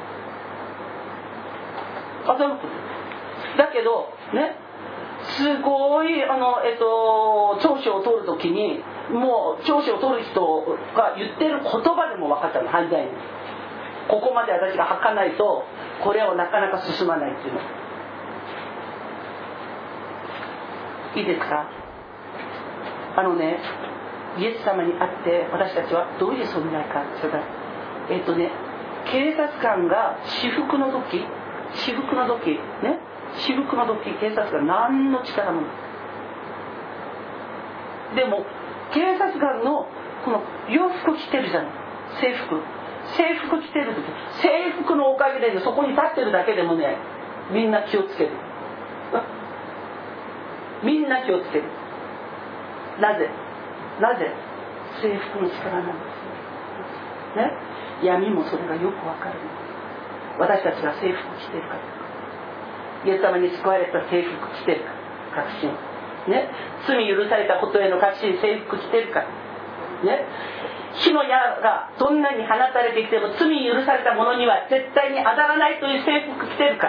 欺くんだよ。だけどね、すごいあのえっ、ー、と聴取を取るときに、もう聴取を取る人が言ってる言葉でも分かったの、犯罪に。ここまで私が吐かないとこれはなかなか進まないっていうの。いいですか？あのね、イエス様に会って私たちはどういう存在かって言ったら、えっとね、警察官が私服の時、私服の時ね、私服の時警察官何の力もない。でも警察官のこの洋服着てるじゃない、制服制服着てる時、制服のおかげで、ね、そこに立ってるだけでもね、みんな気をつける。みんな気をつける。なぜなぜ制服の力なんですね。闇もそれがよくわかる。私たちが制服着てるかとか、イエス様に救われた制服着てるか、確信ね、罪許されたことへの確信、制服着てるかね、火の矢がどんなに放たれてきても罪許された者には絶対に当たらないという制服着てるか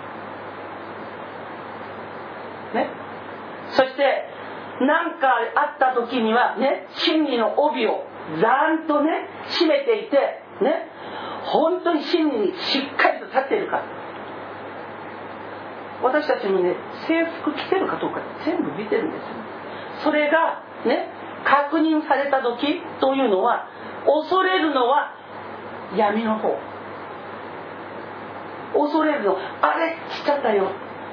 ね。そして何かあった時にはね、真理の帯をざーんとね締めていてね、本当に真理にしっかりと立っているか。私たちのね、制服着てるかどうか全部見てるんですよ。それがね、確認された時というのは、恐れるのは闇の方。恐れるの、あれ来ちゃったよ。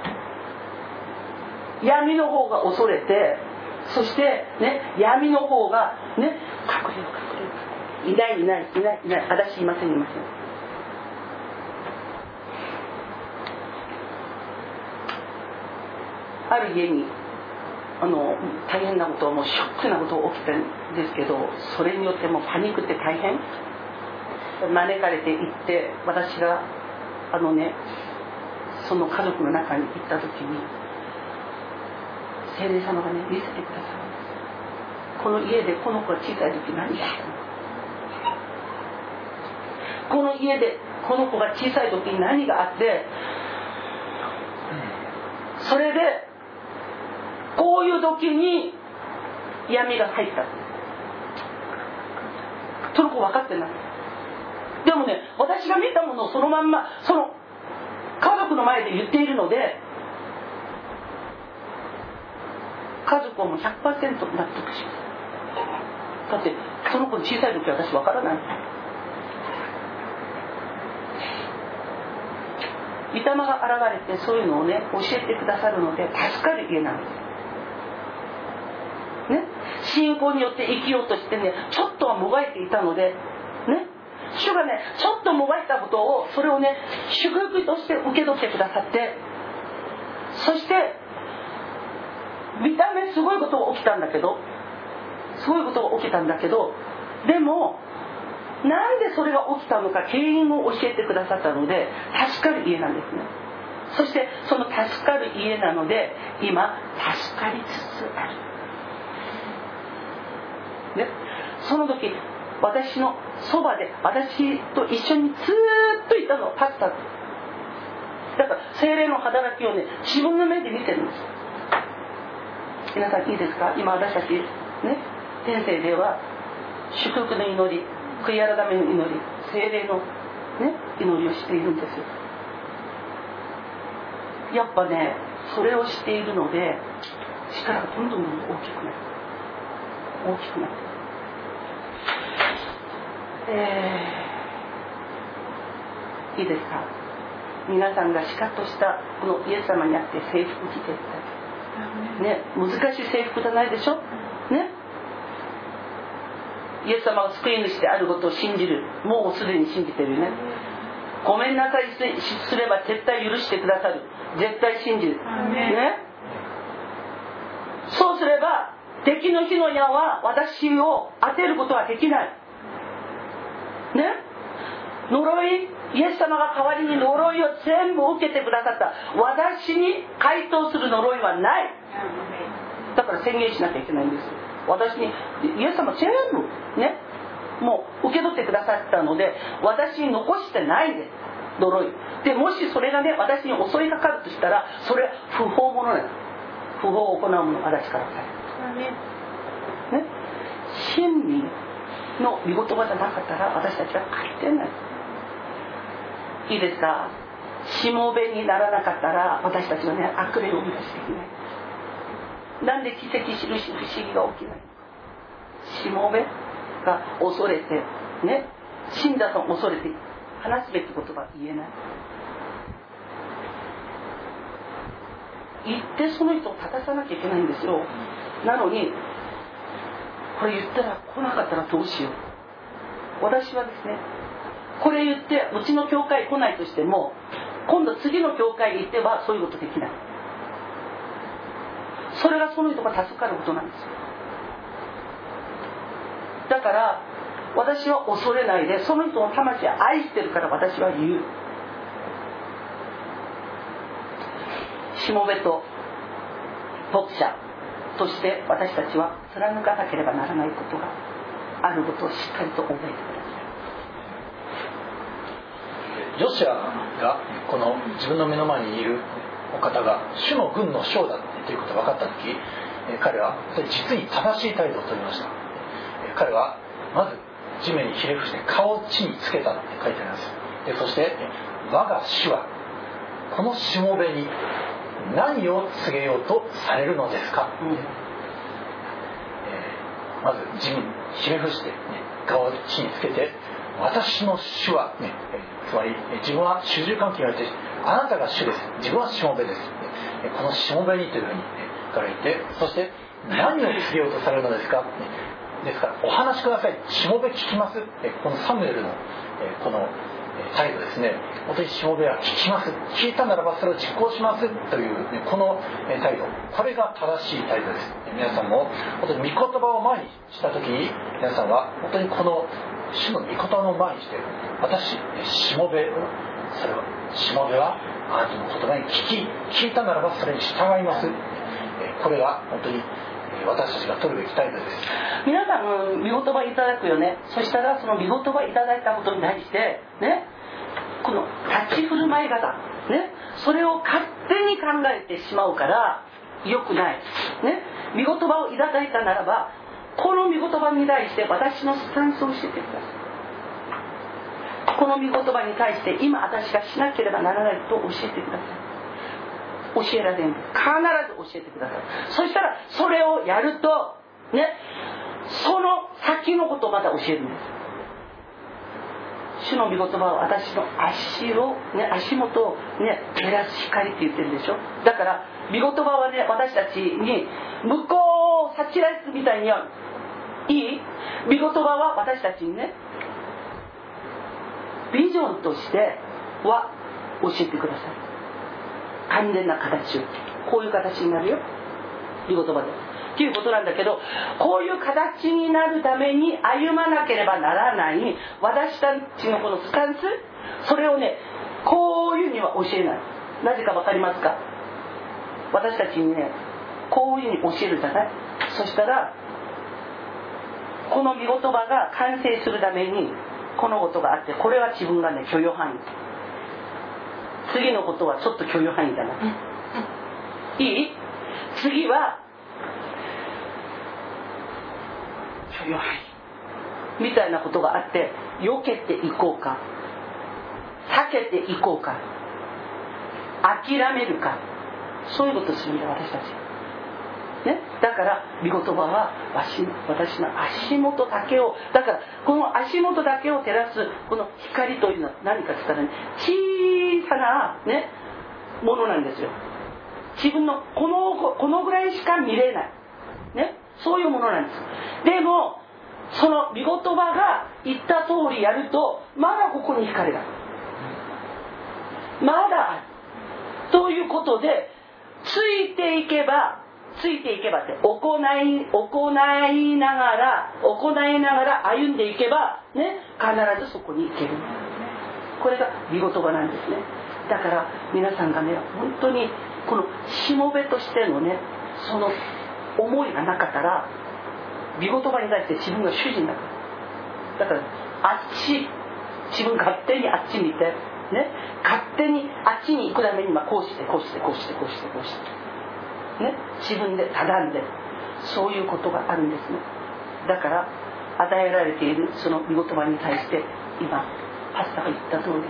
闇の方が恐れて、そしてね、闇の方がね、隠れる隠れる、いないいないいないいない、私いませんいません。ある家にあの大変なこともうショックなことが起きてるんですけど、それによってもうパニックって大変招かれていって、私があのねその家族の中に行った時に聖霊様がね見せてくださるんです。この家でこの子が小さい時何があったの、この家でこの子が小さい時に何があって、それでこういう時に闇が入った。その子分かってない。でもね、私が見たものをそのまんまその家族の前で言っているので、家族はもう ひゃくパーセント 納得します。だってその子の小さい時は私分からない。御霊が現れてそういうのをね教えてくださるので助かる家なんですね。信仰によって生きようとしてねちょっとはもがいていたのでね、主がねちょっともがいたことをそれをね祝福として受け取ってくださって、そして見た目すごいことが起きたんだけどすごいことが起きたんだけどでもなんでそれが起きたのか原因を教えてくださったので助かる家なんですね。そしてその助かる家なので今助かりつつある、ね、その時私のそばで私と一緒にずっといたのはパスタだから聖霊の働きをね自分の目で見てるんです。皆さんいいですか。今私たちね天聖では祝福の祈り、悔い改めの祈り、聖霊の、ね、祈りをしているんですよ。やっぱねそれをしているので力がどんどんどんどん大きくなる大きくなる、えー、いいですか。皆さんがしかっとしたこのイエス様にあって制服着ていた、ね、難しい制服じゃないでしょ、ね、イエス様が救い主であることを信じる。もうすでに信じてるよね。ごめんなさいすれば絶対許してくださる。絶対信じる、ね、そうすれば敵の火の矢は私を当てることはできない、ね、呪いイエス様が代わりに呪いを全部受けてくださった。私に回答する呪いはない。だから宣言しなきゃいけないんです。私にイエス様全部ねもう受け取ってくださったので私に残してないで呪いで、もしそれがね私に襲いかかるとしたらそれは不法者なんです。不法を行う者私からされる、ね、真理の御言葉じゃなかったら私たちは書いてない。いいですか。しもべにならなかったら私たちはね悪霊を生み出していない。なんで奇跡印不思議が起きないのか。しもべが恐れてね死んだと恐れて話すべき言葉言えない。言ってその人を立たさなきゃいけないんですよ。なのにこれ言ったら来なかったらどうしよう。私はですねこれ言ってうちの教会来ないとしても今度次の教会に行ってはそういうことできない。それがその人が助かることなんですよ。だから私は恐れないでその人の魂を愛してるから私は言う。しもべと牧者として私たちは貫かなければならないことがあることをしっかりと覚えてください。 ヨシアがこの自分の目の前にいるお方が主の軍の将だということが分かった時、彼は実に正しい態度をとりました。彼はまず地面にひれ伏して顔を地につけたって書いてあります。でそして我が主はこのしもべに何を告げようとされるのですか、うんえー、まず地面にひれ伏して、ね、顔を地につけて私の主は、ね、つまり自分は主従関係にあってあなたが主です。自分はしもべです。このしもべにというふうにから言って、そして何を告げようとされるのですか。ですからお話しください。しもべ聞きます。このサムエルのこの態度ですね。本当にしもべは聞きます、聞いたならばそれを実行しますという、ね、この態度、これが正しい態度です。皆さんも本当に御言葉を前にした時に、皆さんは本当にこの主の御言葉の前にして、私しもべを、それはしもべはあなたの言葉に聞き、聞いたならばそれに従います。これが本当に私たちが取るべき態度です。 皆さん御言葉いただくよね。そしたらその御言葉いただいたことに対してね、この立ち振る舞い方ね、それを勝手に考えてしまうから良くないね。御言葉をいただいたならば、この御言葉に対して私のスタンスを教えてください。この御言葉に対して今私がしなければならないと教えてください。教えられる。必ず教えてください。そしたらそれをやるとね、その先のことをまた教えるんです。主の御言葉は私の足を、ね、足元を、ね、照らす光って言ってるでしょ。だから御言葉はね、私たちに向こうサチライスみたいにはいい御言葉は私たちにね、ビジョンとしては教えてください。完全な形を、こういう形になるよ、御言葉でっていうことなんだけど、こういう形になるために歩まなければならない私たちのこのスタンス、それをね、こういうには教えない。なぜか分かりますか？私たちにね、こういうに教えるじゃない。そしたらこの御言葉が完成するためにこのことがあって、これは自分がね許容範囲、次のことはちょっと許容範囲だな、いい？次は許容範囲みたいなことがあって、避けていこうか避けていこうか諦めるか、そういうことをするんだ私たちね。だから御言葉は私の足元だけを、だからこの足元だけを照らすこの光というのは何かと言ったらね、小さな、ね、ものなんですよ。自分のこの、このぐらいしか見れない、ね、そういうものなんです。でもその御言葉が言った通りやると、まだここに光がある、まだあるということで、ついていけばついていけばって行い行いながら行いながら歩んでいけばね、必ずそこに行ける。これが御言葉なんですね。だから皆さんがね、本当にこのしもべとしてのね、その思いがなかったら、御言葉に対して自分が主人だから、だからあっち、自分勝手にあっち見てね、勝手にあっちに行くために、まあ、こうしてこうしてこうしてこうしてこうしてね、自分でただんで、そういうことがあるんですね。だから与えられているその御言葉に対して、今パスタが言った通り、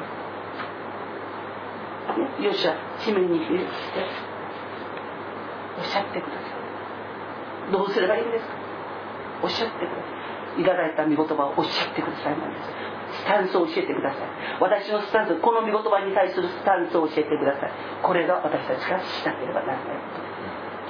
ね、よっしゃ地面にひれ伏しておっしゃってください。どうすればいいんですか？おっしゃってください。いただいた御言葉をおっしゃってくださいなんです。スタンスを教えてください。私のスタンス、この御言葉に対するスタンスを教えてください。これが私たちがしなければならないことです。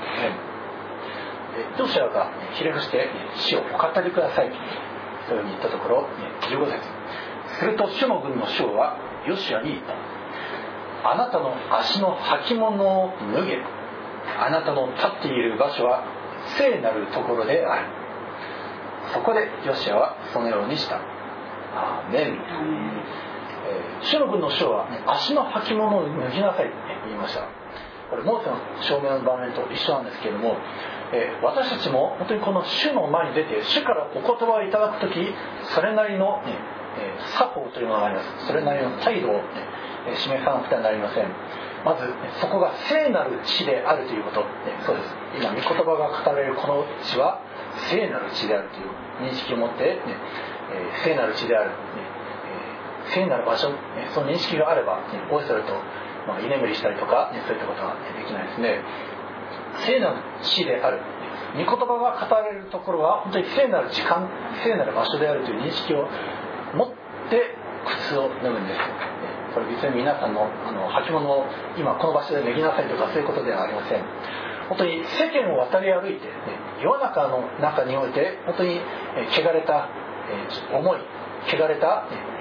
ヨシュアがひれ伏して死をお語りくださいとそういうふうに言ったところ、じゅうご節、すると主の軍の将はヨシュアに言った。あなたの足の履物を脱げ。あなたの立っている場所は聖なるところである。そこでヨシュアはそのようにした。アーメン。えー、主の軍の将は、ね、足の履物を脱ぎなさいって言いました。これモーセの証明の場面と一緒なんですけれども、えー、私たちも本当にこの主の前に出て主からお言葉をいただくとき、それなりの、ねえー、作法というものがあります。それなりの態度を、ね、示さなくてはなりません。まず、ね、そこが聖なる地であるということ、ね、そうです。今御言葉が語られるこの地は聖なる地であるという認識を持って、ねえー、聖なる地である、ねえー、聖なる場所、ね、その認識があれば、ね、おいそれとまあ、居眠りしたりとか、ね、そういったことはできないですね。聖なる地である、御言葉が語られるところは本当に聖なる時間、聖なる場所であるという認識を持って靴を脱ぐんです。これ別に皆さんの、あの履物を今この場所で脱ぎなさいとかそういうことではありません。本当に世間を渡り歩いて、ね、世の中の中において本当に汚れた、えー、思い、汚れた、ね、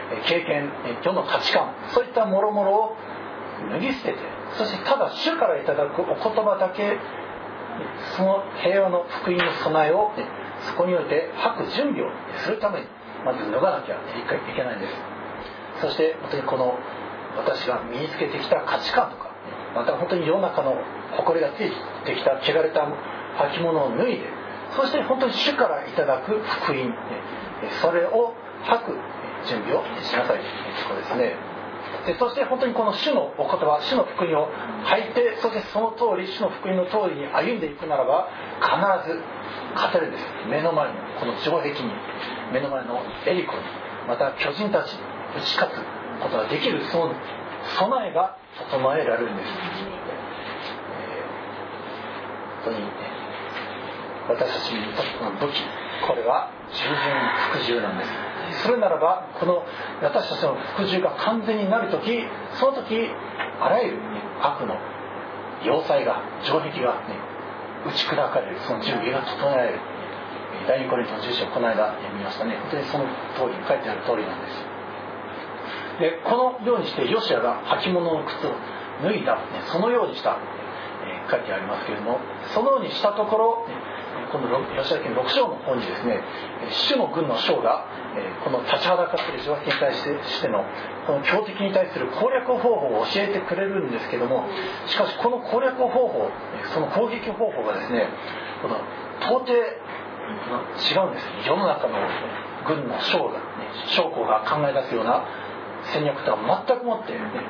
経験、世の価値観、そういったもろもろを脱ぎ捨てて、そしてただ主からいただくお言葉だけ、その平和の福音の備えをそこにおいて吐く準備をするためにまず脱がなきゃいけないんです。そして本当にこの私が身につけてきた価値観とか、また本当に世の中の誇りがついてきた汚れた履物を脱いで、そして本当に主からいただく福音、それを吐く準備をしなさいということですね。でそして本当にこの主のお言葉、主の福音を吐いて、そしてその通り、主の福音の通りに歩んでいくならば必ず勝てるんです。目の前のこの城壁に、目の前のエリコに、また巨人たちに打ち勝つことができる、その備えが整えられるんです。えー、本当に、ね、私たちにとっての武器、これは従順服従なんです。それならばこの私たちの服従が完全になるとき、その時あらゆる、ね、悪の要塞が、城壁が、ね、打ち砕かれる、その準備が整えられる。第二コリントのじゅう章、この間読みましたね。本当にその通りに書いてある通りなんです。でこのようにしてヨシアが履物の靴を脱いだ、ね、そのようにした、えー、書いてありますけれども、そのようにしたところ、ね、このヨシア記のろく章の方にですね、主の軍の将が、えー、この立ちはだかっている城壁に対してしてのこの強敵に対する攻略方法を教えてくれるんですけども、しかしこの攻略方法、その攻撃方法がですね、この到底違うんです。世の中の軍の将が、ね、将校が考え出すような戦略とは全くもって、ね、違う、ね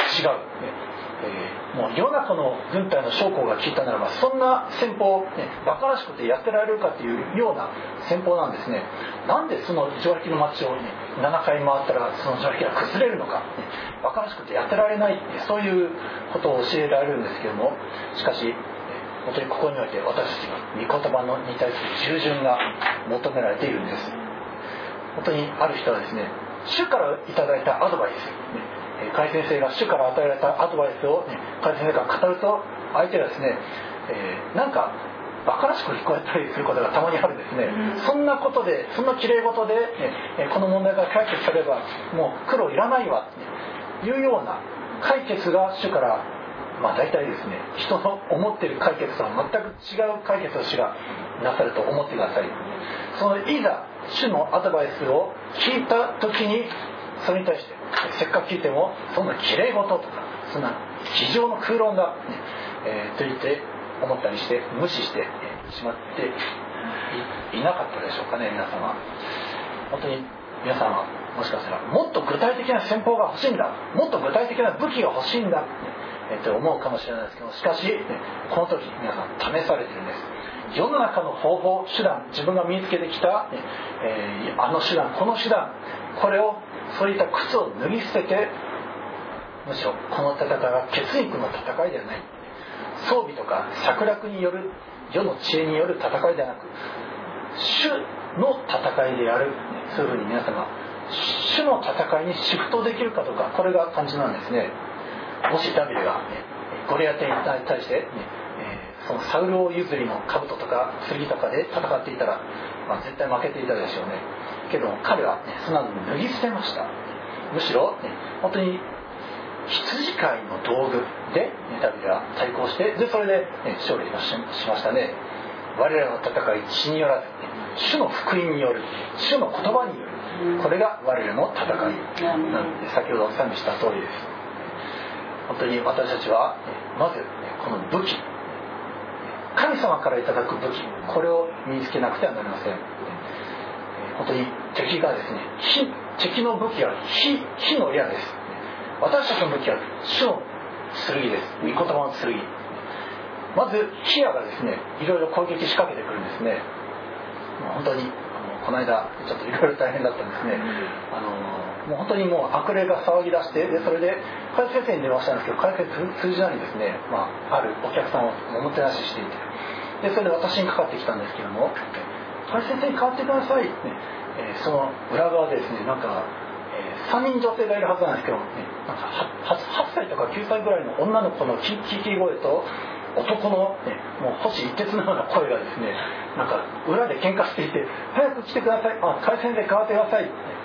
えー、もう世の中の軍隊の将校が聞いたならば、そんな戦法、ね、バカらしくてやってられるかというような戦法なんですね。なんでその城壁の町を、ね、ななかい回ったらその城壁が崩れるのか、ね、バカらしくてやってられないって、そういうことを教えられるんですけども、しかし本当にここにおいて私たちが御言葉のに対する従順が求められているんです。本当にある人はですね、主からいただいたアドバイス、ね、甲斐先生が主から与えられたアドバイスを、ね、甲斐先生が語ると、相手がですね、えー、なんかバカらしく聞こえたりすることがたまにあるんですね、うん、そんなことで、そんなきれい事で、ね、この問題が解決されればもう苦労いらないわというような解決が主から、まあ大体ですね、人の思っている解決とは全く違う解決を主がなさると思ってください。そのいざ主のアドバイスを聞いた時に、それに対してせっかく聞いてもそんなきれい事とかそんな机上の空論だ、ねえー、と言って思ったりして無視してしまっていなかったでしょうかね。皆様本当に皆さんはもしかしたらもっと具体的な戦法が欲しいんだ、もっと具体的な武器が欲しいんだ、ねえー、と思うかもしれないですけど、しかし、ね、この時皆さん試されているんです。世の中の方法、手段、自分が身につけてきた、えー、あの手段、この手段、これをそういった靴を脱ぎ捨てて、むしろこの戦いは血肉の戦いではない、装備とか策略による世の知恵による戦いではなく、主の戦いである、そういうふうに皆様主の戦いにシフトできるかどうか、これが肝心なんですね。もしダビデが、ね、ゴリアテに対して、ねえー、そのサウル王譲りの兜とか剣とかで戦っていたら、まあ、絶対負けていたでしょうね。けど彼は、ね、そんなの脱ぎ捨てました。むしろ、ね、本当に羊飼いの道具で、ね、ダビデは対抗して、でそれで、ね、勝利しましたね。我らの戦い、血によらず、ね、主の福音による、主の言葉による、これが我らの戦いなんで、先ほどお伝えした通りです。本当に私たちは、ね、まず、ね、この武器、神様からいただく武器、これを身につけなくてはなりません。本当に敵がですね、火、敵の武器は火、火の矢です。私たちの武器は主の剣です。御言葉の剣。まず火矢がですね、いろいろ攻撃仕掛けてくるんですね。本当にこの間ちょっといろいろ大変だったんですね。あのもう本当にもう悪霊が騒ぎ出して、でそれで甲斐先生に電話したんですけど、甲斐先生通じないんですね。まあ、あるお客さんをおもてなししていて、でそれで私にかかってきたんですけども、甲斐先生に代わってください、ねえー、その裏側でですね、なんか、えー、さんにん女性がいるはずなんですけど、ね、なんか は, はっさいとかきゅうさいぐらいの女の子のキキキ声と男の、ね、もう星一徹のような声がですね、なんか裏で喧嘩していて、早く来てください、あ、甲斐先生代わってください、ね、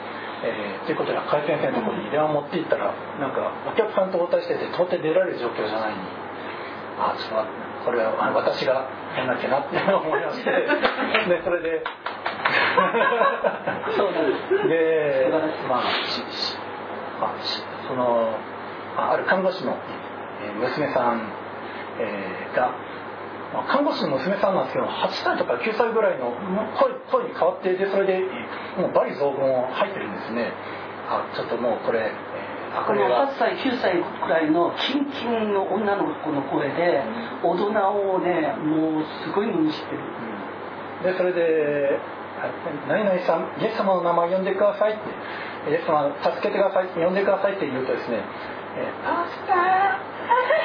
えー、ということで赤井先生のところに電話持って行ったらなんかお客さんと応対してて到底出られる状況じゃないのに、あちょっと待って、これはあの私がやんなきゃなって思いましてでそれでそうなんですでまあししあしそのある看護師の娘さん、えー、が看護師の娘さんなんですけどはちさいとかきゅうさいぐらいの声、声に変わってでそれでもう罵詈雑言入ってるんですね。あちょっともうこれ、えー、 このはっさいきゅうさいくらいのキンキンの女の子の声で大人をねもうすごい罵ってる、 うん、でそれで何々さんイエス様の名前呼んでくださいってイエス様助けてください呼んでくださいって言うとですね、えー、パスター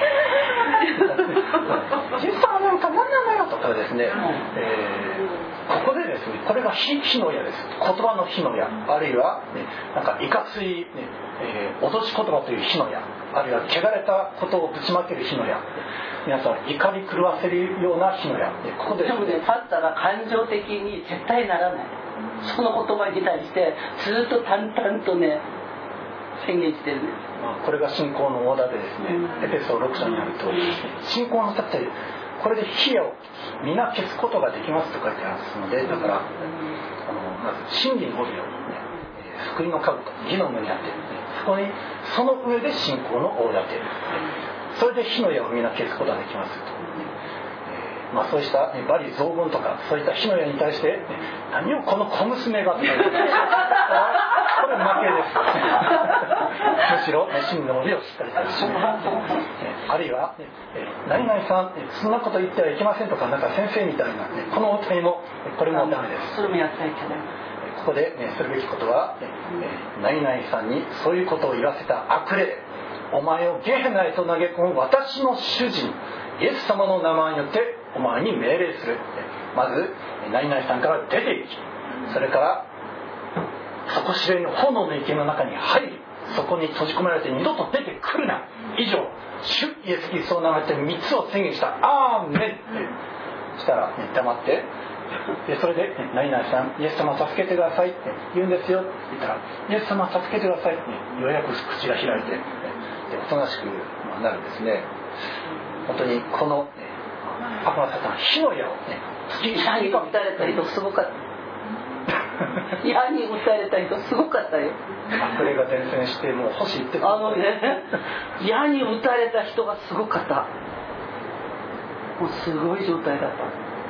イエス様なんか何なんだよとかですね、えー、ここでですねこれが火の矢です。言葉の火の矢、あるいは、ね、なんかいかつい、ねえー、脅し言葉という火の矢、あるいは汚れたことをぶちまける火の矢、皆さん怒り狂わせるような火の矢、ここで、 でもねパスタが感情的に絶対ならない。その言葉に対してずっと淡々とね宣言してるんです。 まあ、これが信仰のオーダーでですね、エペソろく章にあるとおりですね、信仰のだってこれで火を皆消すことができますと書いてありますので、だからあのまず真理におるようにね、福音の兜義の胸にあって、ね、そこにその上で信仰の大盾、ね、それで火の矢を皆消すことができますと、ねえーまあ、そうした、ね、罵詈雑言とかそういった火の矢に対して、ね、何をこの小娘がとか言ってこれ負けですむしろ、ね、真理の帯をしっかりとしめる、あるいは、ね、何々さんそんなこと言ってはいけませんとかなんか先生みたいな、ね、このお題もこれもダメです。 それもやってはいけない。 ここで、ね、するべきことは、ねうん、何々さんにそういうことを言わせた悪霊、お前をゲヘナへと投げ込む私の主人イエス様の名前によってお前に命令する。まず何々さんから出ていき、それから底知れぬ炎の池の中に入り、そこに閉じ込められて二度と出てくるな。以上、主イエス・キリストを名前でみっつを宣言した。アーメンってしたら、ね、黙ってでそれで、ね、何々さんイエス様を助けてくださいって言うんですよって言ったら、イエス様を助けてくださいって、ね、ようやく口が開いて、ね、でおとなしくなるんですね。本当にこの、ね、悪魔サタン火の矢をね突き矢に打たれた人すごかった矢に打たれた人すごかったよ。 悪霊が伝染してもう星行ってあのね矢に打たれた人がすごかった。もうすごい状態だった、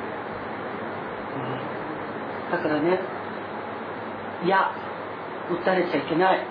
うん、だからね矢打たれちゃいけない、ね、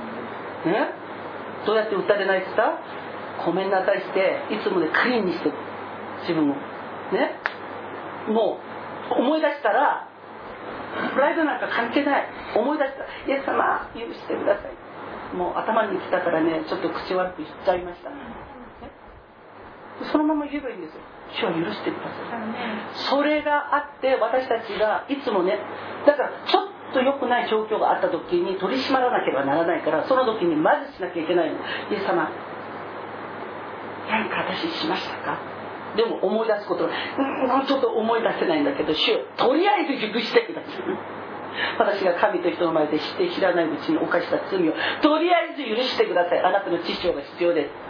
どうやって打たれないって言ったらごめんなさいしていつもねクリーンにして自分をね、もう思い出したらプライドなんか関係ない。思い出したらイエス様許してください、もう頭に来たからねちょっと口悪く言っちゃいました、ね、そのまま言えばいいんですよ。主は許してください。それがあって私たちがいつもね、だからちょっと良くない状況があった時に取り締まらなければならないから、その時にまずしなきゃいけないの。イエス様何か私しましたか。でも思い出すことは、うん、ちょっと思い出せないんだけど、主よとりあえず許してください。私が神と人の前で知って知らないうちに犯した罪をとりあえず許してください。あなたの知性が必要です。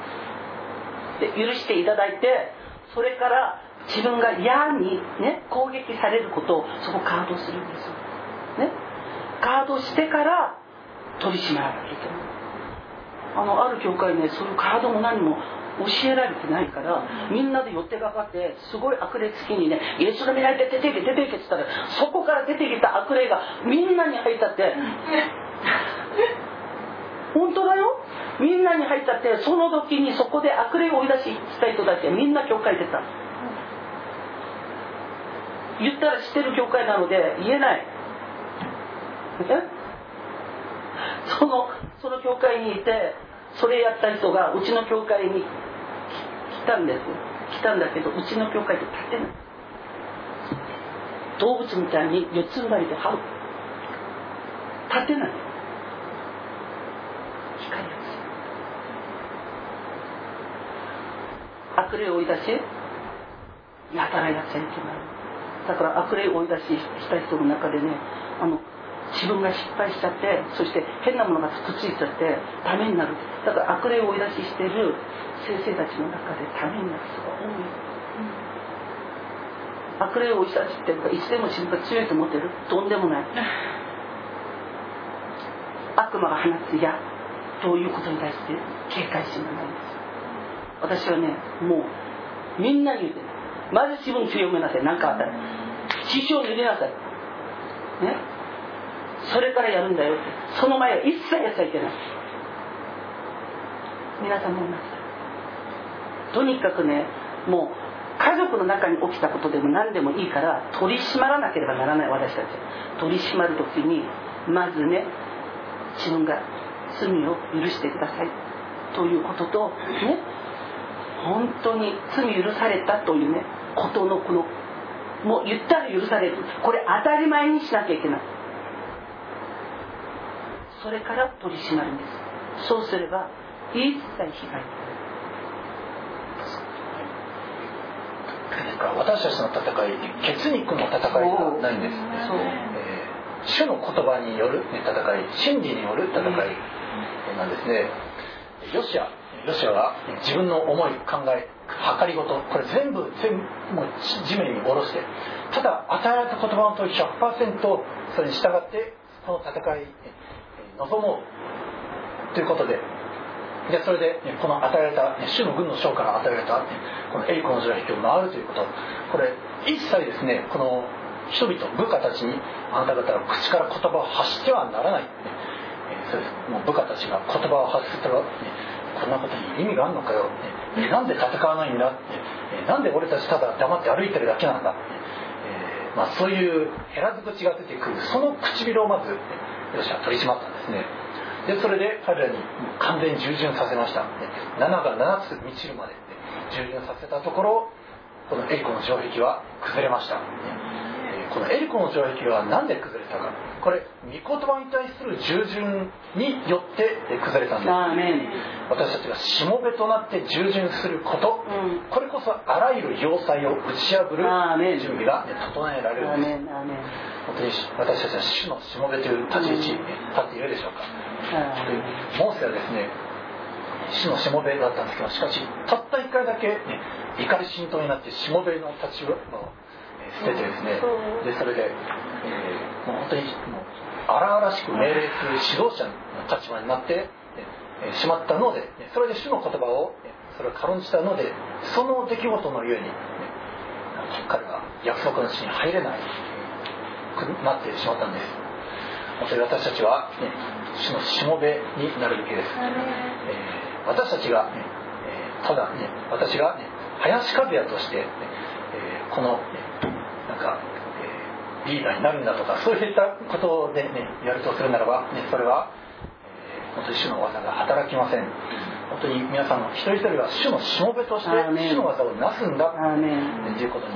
で許していただいて、それから自分が矢に、ね、攻撃されることをそこガードするんですよ、ね、ガードしてから取り締まらなきゃいけない。あのある教会ね、そのガードも何も教えられてないから、みんなで寄ってかかってすごい悪霊つきにね、イエスの皆に出ていけ出ていけって言ったら、そこから出てきた悪霊がみんなに入ったって本当だよ、みんなに入ったって、その時にそこで悪霊を追い出しした人たちはみんな教会出た。言ったら知ってる教会なので言えない。そのその教会にいて、それやった人がうちの教会に来たんです。来たんだけど、うちの教会で立てない。動物みたいに四つん這いで這う。立てない。光が悪霊を追い出し、やたらやっちゃいけない。だから悪霊を追い出しした人の中でね、あの自分が失敗しちゃって、そして変なものがくっついちゃってダメになる。だから悪霊を追い出ししている先生たちの中でダメになる人が多い。悪霊を追い出してるからいつでも自分が強いと思ってる？とんでもない。悪魔が放つ矢ということに対して警戒心がないんです。私はね、もうみんなに言うて、まず自分強めなさい。何かあったら師匠に入れなさいね、それからやるんだよって。その前は一切やっちゃいけない。皆さんも同じだ。とにかくね、もう家族の中に起きたことでも何でもいいから取り締まらなければならない。私たち取り締まるときにまずね、自分が罪を許してくださいということとね、本当に罪許されたというねことのこのもう言ったら許される、これ当たり前にしなきゃいけない。それから取り締まるんです。そうすれば一切被害私たちの戦い、血肉の戦いがないんです。そう、えー、主の言葉による戦い、真理による戦いなんですね。ヨシア、ヨシアは自分の思い、考え、計りごと、これ全部全部もう地面に下ろして、ただ与えられた言葉の通り ひゃくパーセント それに従ってこの戦い臨もうということで、でそれでこの与えられた主の軍の将から与えられたこのエリコの城壁を回るということ、これ一切ですね、この人々部下たちにあなた方が口から言葉を発してはならない、そうです。もう部下たちが言葉を発すると、こんなことに意味があるのかよ、なんで戦わないんだ、なんで俺たちただ黙って歩いてるだけなんだ、えーまあ、そういう減らず口が出てくる、その唇をまずヨシアは取り締まったんですね。でそれで彼らに完全に従順させました。なながななつ満ちるまで従順させたところ、このエリコの城壁は崩れました。このエリコの城壁は何で崩れたか、これ御言葉に対する従順によって崩れたんです。 アーメン。 私たちがしもべとなって従順すること、うん、これこそあらゆる要塞を打ち破る準備が整えられるんです。本当に私たちは主のしもべという立ち位置に立っているでしょうか。モーセはですね、主のしもべだったんですけど、しかしたったいっかいだけ、ね、怒り心頭になってしもべの立場を捨ててですね、でそれで、えー、もう本当にもう荒々しく命令する指導者の立場になってしまったので、それで主の言葉をそれを軽んじたので、その出来事のゆえに彼は約束の地に入れないくなってしまったんです。本当に私たちは、ね、主のしもべになるべきです。えー、私たちが、ねえー、ただね、私が、ね、林和也として、ねえー、この、ね、なんか、えー、リーダーになるんだとか、そういったことで、ね、やるとするならば、ね、それは、えー、本当に主の技が働きません。本当に皆さんの一人一人は主のしもべとして主の技をなすんだということに、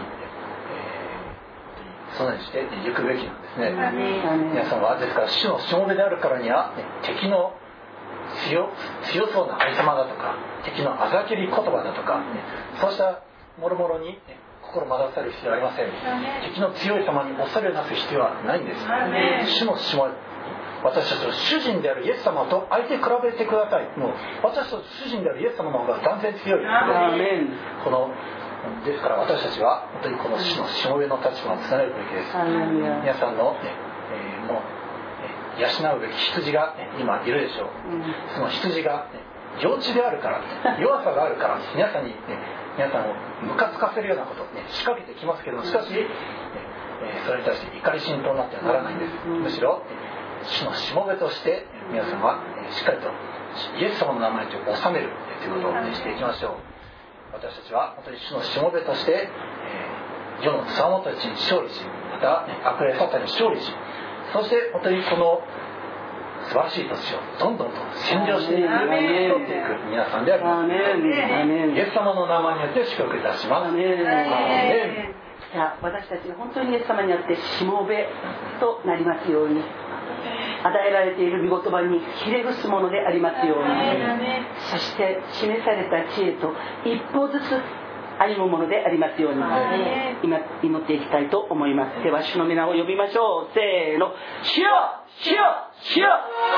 そのようにしていくべきなんですね。皆さんはですから主のしもべであるからには、ね、敵の 強, 強そうな愛様だとか、敵のあざけり言葉だとか、ね、そうしたもろもろに、ね、心惑わされる必要はありません。敵の強い様に恐れなす必要はないんです。主のしもべ、私たちの主人であるイエス様と相手比べてください。もう私たちの主人であるイエス様の方が断然強い。このですから私たちは本当にこの主のしもべの立場を伝えるべきです。皆さんの、ねえー、もう、ね、養うべき羊が、ね、今いるでしょう。その羊が、ね、幼稚であるから弱さがあるから皆さんに、ね、皆さんをムカつかせるようなことを、ね、仕掛けてきますけども、しかし、ねえー、それに対して怒り心頭になってはならないんです。むしろ主のしもべとして皆さんは、ね、しっかりとイエス様の名前と収めるということを、ね、していきましょう。私たちは本当に主のしもべとして、えー、世のつわもとたちに勝利し、また、ね、悪霊サタンに勝利し、そして本当にこの素晴らしい土地をどんどんと占領していく、取っていく皆さんであります。イエス様の名前によって祝福いたします。アーメン。 いや、私たちが本当にイエス様によってしもべとなりますように、与えられている御言葉にひれ伏すものでありますように、そして示された知恵と一歩ずつ歩むものでありますように、今祈っていきたいと思います。では主の皆を呼びましょう。せーの、主よ主よ主よ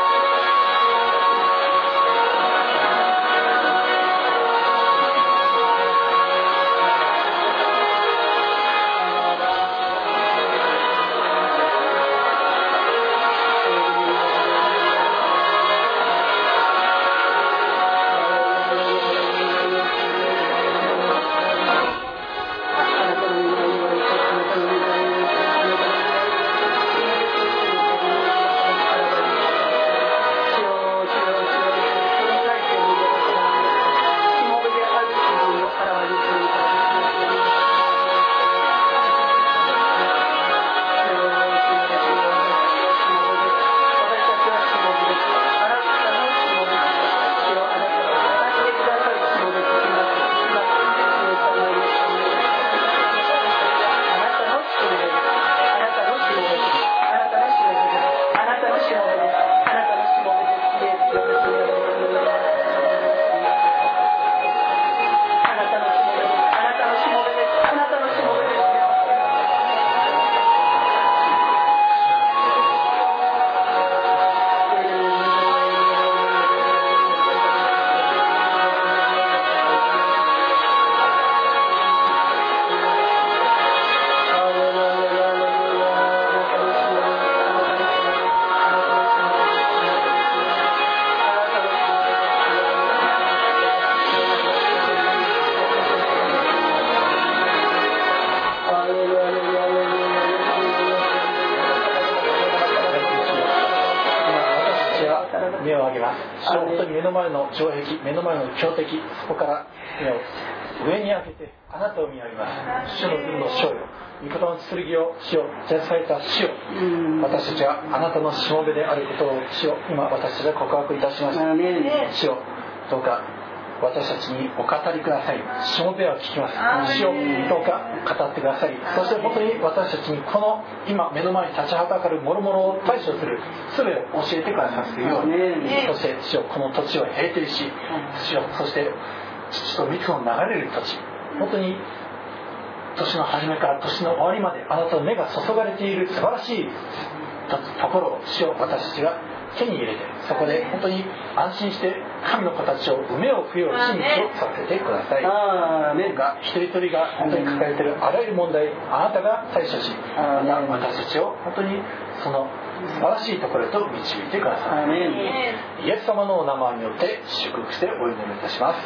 目を上げます。主よ、本当に目の前の城壁、目の前の強敵、そこから目を上に上げてあなたを見上げます。主の軍の将よ、御言葉の剣を主よ、ジャズされた主よ、私たちはあなたのしもべであることを主よ、今私たちは告白いたしました。主よ、どうか私たちにお語りください。しもべは聞きます。主よ、どうか語ってください。そして本当に私たちにこの今目の前に立ちはだかる諸々を対処する術を教えてくださるように、そして主よ、この土地を平定し、主よ、そして土と蜜の流れる土地、本当に年の初めから年の終わりまであなたの目が注がれている素晴らしいところを主よ、私たちが手に入れて、そこで本当に安心して神の子たちを埋めを増よう真実をさせてください。年が一人一人が本当に抱えているあらゆる問題、あなたが対処し、また私たちを本当にその素晴らしいところへと導いてください。イエス様のお名前によって祝福してお祈りいたします。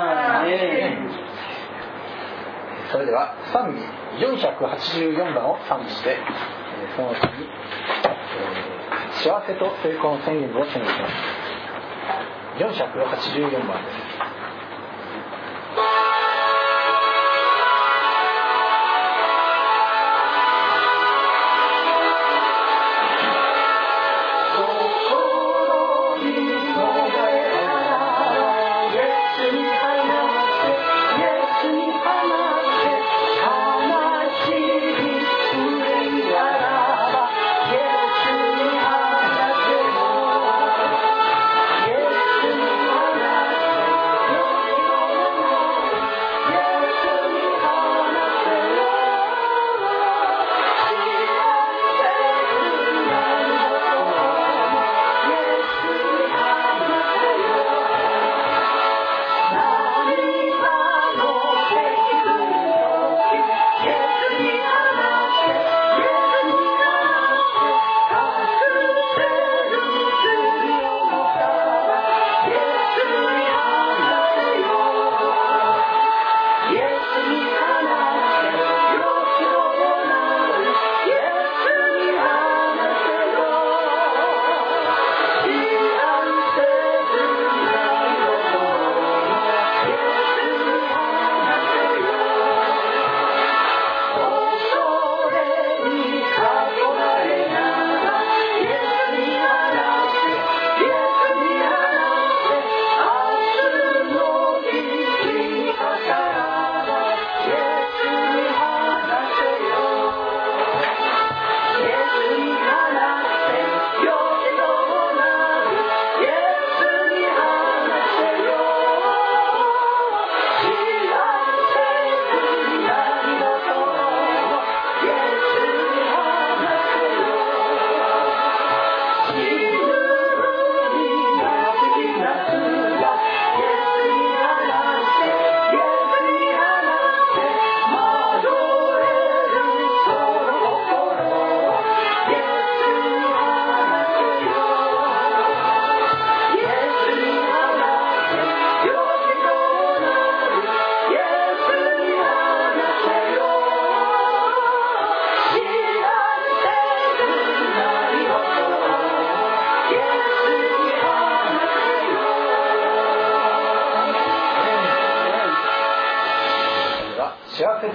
それでは賛美よんひゃくはちじゅうよんばんを賛美して、その後に幸せと成功の宣言を宣言します。よんひゃくはちじゅうよんばんです。 Yes.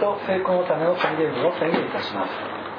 と成功のための宣言文を宣言いたします。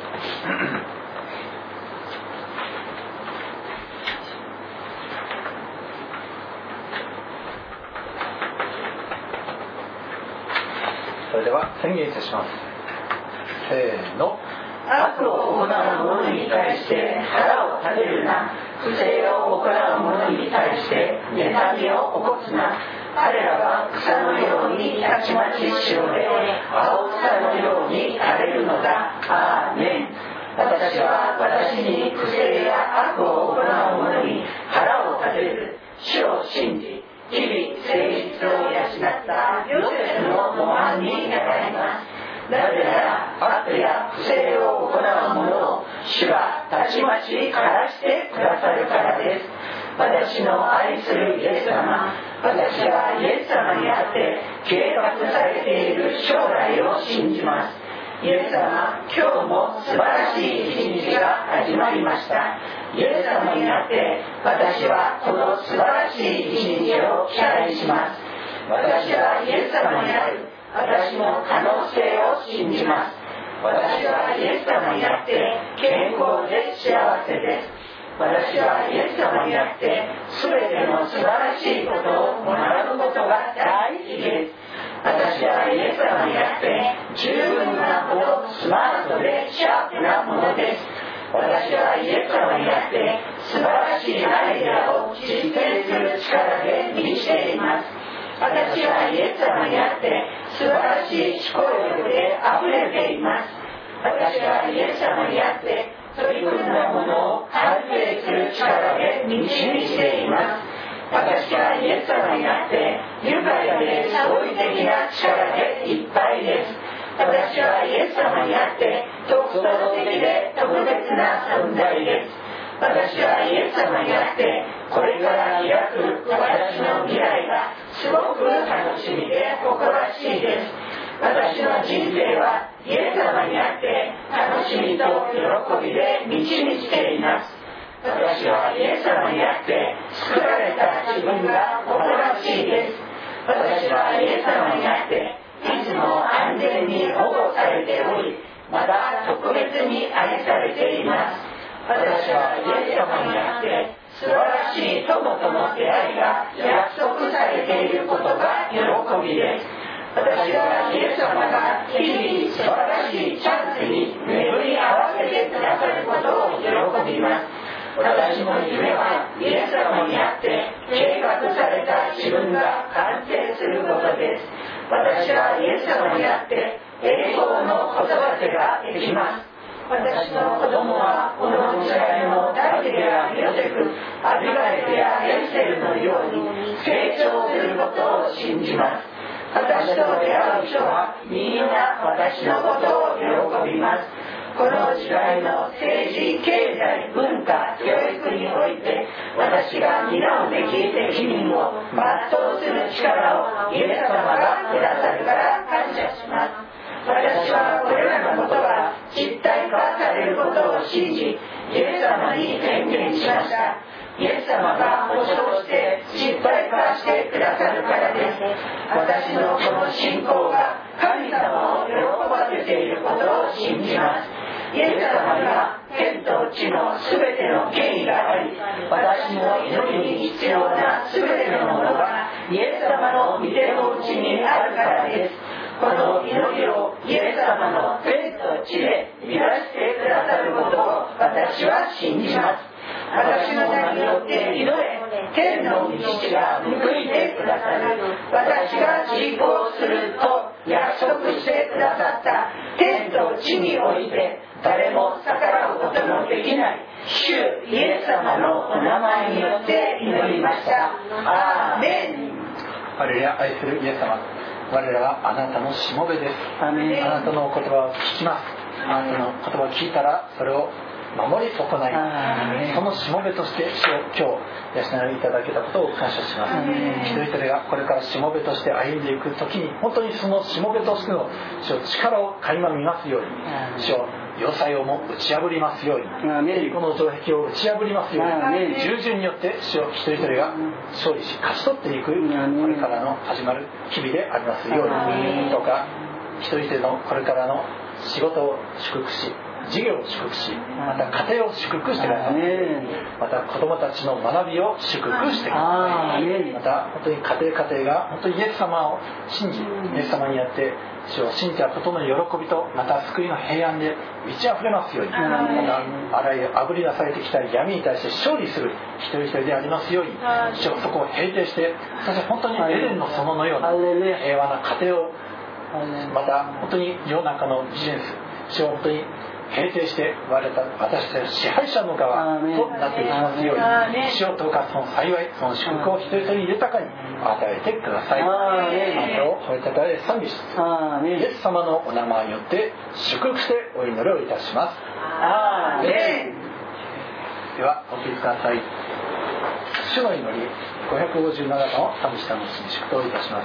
それでは宣言いたします。せーの。 悪を行う者に対して腹を立てるな。不正を行う者に対して妬みを起こすな。彼らは草のようにたちまち白で青草のように枯れるのだ。アーメン。私は私に不正や悪を行う者に腹を立てる主を信じ、日々誠実を養ったヨセフの模範に願います。なぜなら悪や不正を行う者を主がたちまち枯らしてくださるからです。私の愛するイエス様、私はイエス様にあって計画されている将来を信じます。イエス様、今日も素晴らしい一日が始まりました。イエス様にあって私はこの素晴らしい一日を期待します。私はイエス様にある私の可能性を信じます。私はイエス様にあって健康で幸せです。私はイエス様にあって全ての素晴らしいことを学ぶことが大好きです。私はイエス様にあって十分なほどスマートでシャープなものです。私はイエス様にあって素晴らしいアイデアを実践する力で満ちています。私はイエス様にあって素晴らしい思考力で溢れています。私はイエス様にあって取り組んだものを完成する力で満ち満ちています。私はイエス様にあって愉快で創意的な力でいっぱいです。私はイエス様にあって独創的で特別な存在です。私はイエス様にあってこれから開く私の未来がすごく楽しみで誇らしいです。私の人生はイエス様にあって楽しみと喜びで満ち満ちています。私はイエス様にあって作られた自分が誇らしいです。私はイエス様にあっていつも安全に保護されており、まだ特別に愛されています。私はイエス様にあって素晴らしい友との出会いが約束されていることが喜びです。私はイエス様が日々素晴らしいチャンスに巡り合わせてくださることを喜びます。私の夢はイエス様にあって計画された自分が完成することです。私はイエス様にあって栄光の子育てができます。私の子供はこの時代のダビデやヨセフ、アビガエルやエステルのように成長することを信じます。私と出会う人はみんな私のことを喜びます。この時代の政治、経済、文化、教育において私が担うべき責任を全うする力をイエス様がくださるから感謝します。私はこれらのことが実体化されることを信じ、イエス様に宣言しました。イエス様が保証して実体化してくださるからです。私のこの信仰が神様を喜ばせていることを信じます。イエス様には天と地のすべての権威があり、私の祈りに必要なすべてのものがイエス様の御手の内にあるからです。この祈りをイエス様の天と地で満たしてくださることを私は信じます。私の名によって祈れ、天の御父が報いてくださる。私が実行すると約束してくださった天と地において誰も逆らうことのできない主イエス様のお名前によって祈りました。アーメン。 ハレルヤ。愛するイエス様、我らはあなたのしもべです。あなたの言葉を聞きます。あなたの言葉を聞いたらそれを守り行い、そのしもべとして主を今日養いいただけたことを感謝します。一人一人がこれからしもべとして歩んでいくときに本当にそのしもべとしての主を力を垣間見ますように、主を要塞をも打ち破りますように、この城壁を打ち破りますように、従順によって主を一人一人が勝利し勝ち取っていくこれからの始まる日々でありますように、どうか一人一人のこれからの仕事を祝福し、事業を祝福し、また家庭を祝福してください。また子供たちの学びを祝福してください。また本当に家庭家庭が本当にイエス様を信じ、イエス様によって主を信じたことの喜びと、また救いの平安で満ち溢れますように、またあらゆるあぶり出されてきた闇に対して勝利する一人一人でありますように、主をそこを平定して、そして本当にエデンの園のような平和な家庭を、また本当に世の中のビジネス、主を本当に平定して我々私たちの支配者の側となっていきますように、主をどうかその幸い、その祝福を一人一人豊かに与えてください。あなたを褒めたたえ賛美し、イエス様のお名前によって祝福してお祈りをいたします。アーメン。ではお聞きください。主の祈りごひゃくごじゅうななばんを賛美した後に祝祷いたします。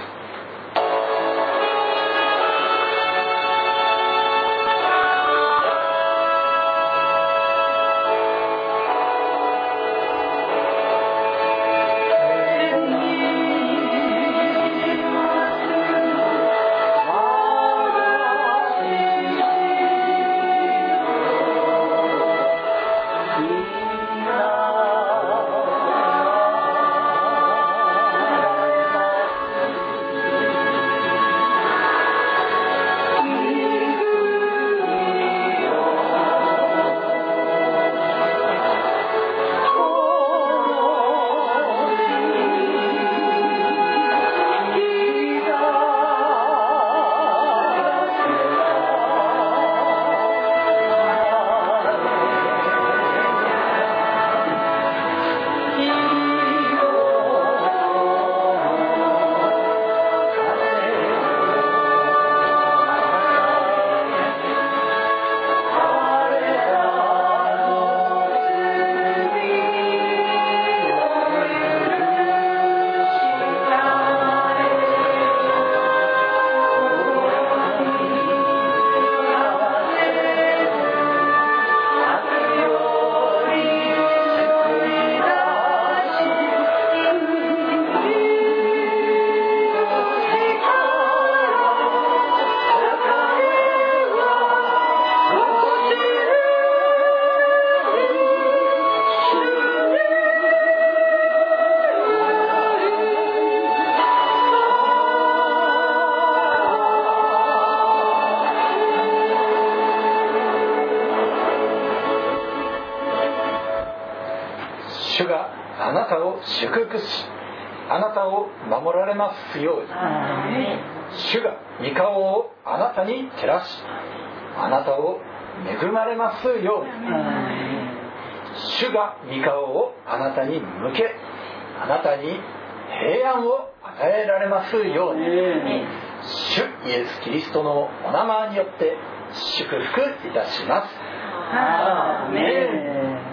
主があなたを祝福し、あなたを守られますように。主が御顔をあなたに照らし、あなたを恵まれますように。主が御顔をあなたに向け、あなたに平安を与えられますように。主イエスキリストのお名前によって祝福いたします。アーメン。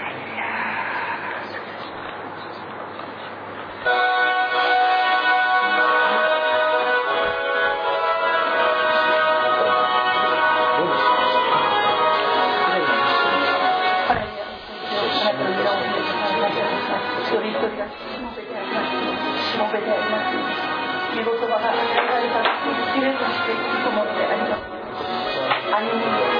御言葉が与えられた時に記念としていくと思ってあります。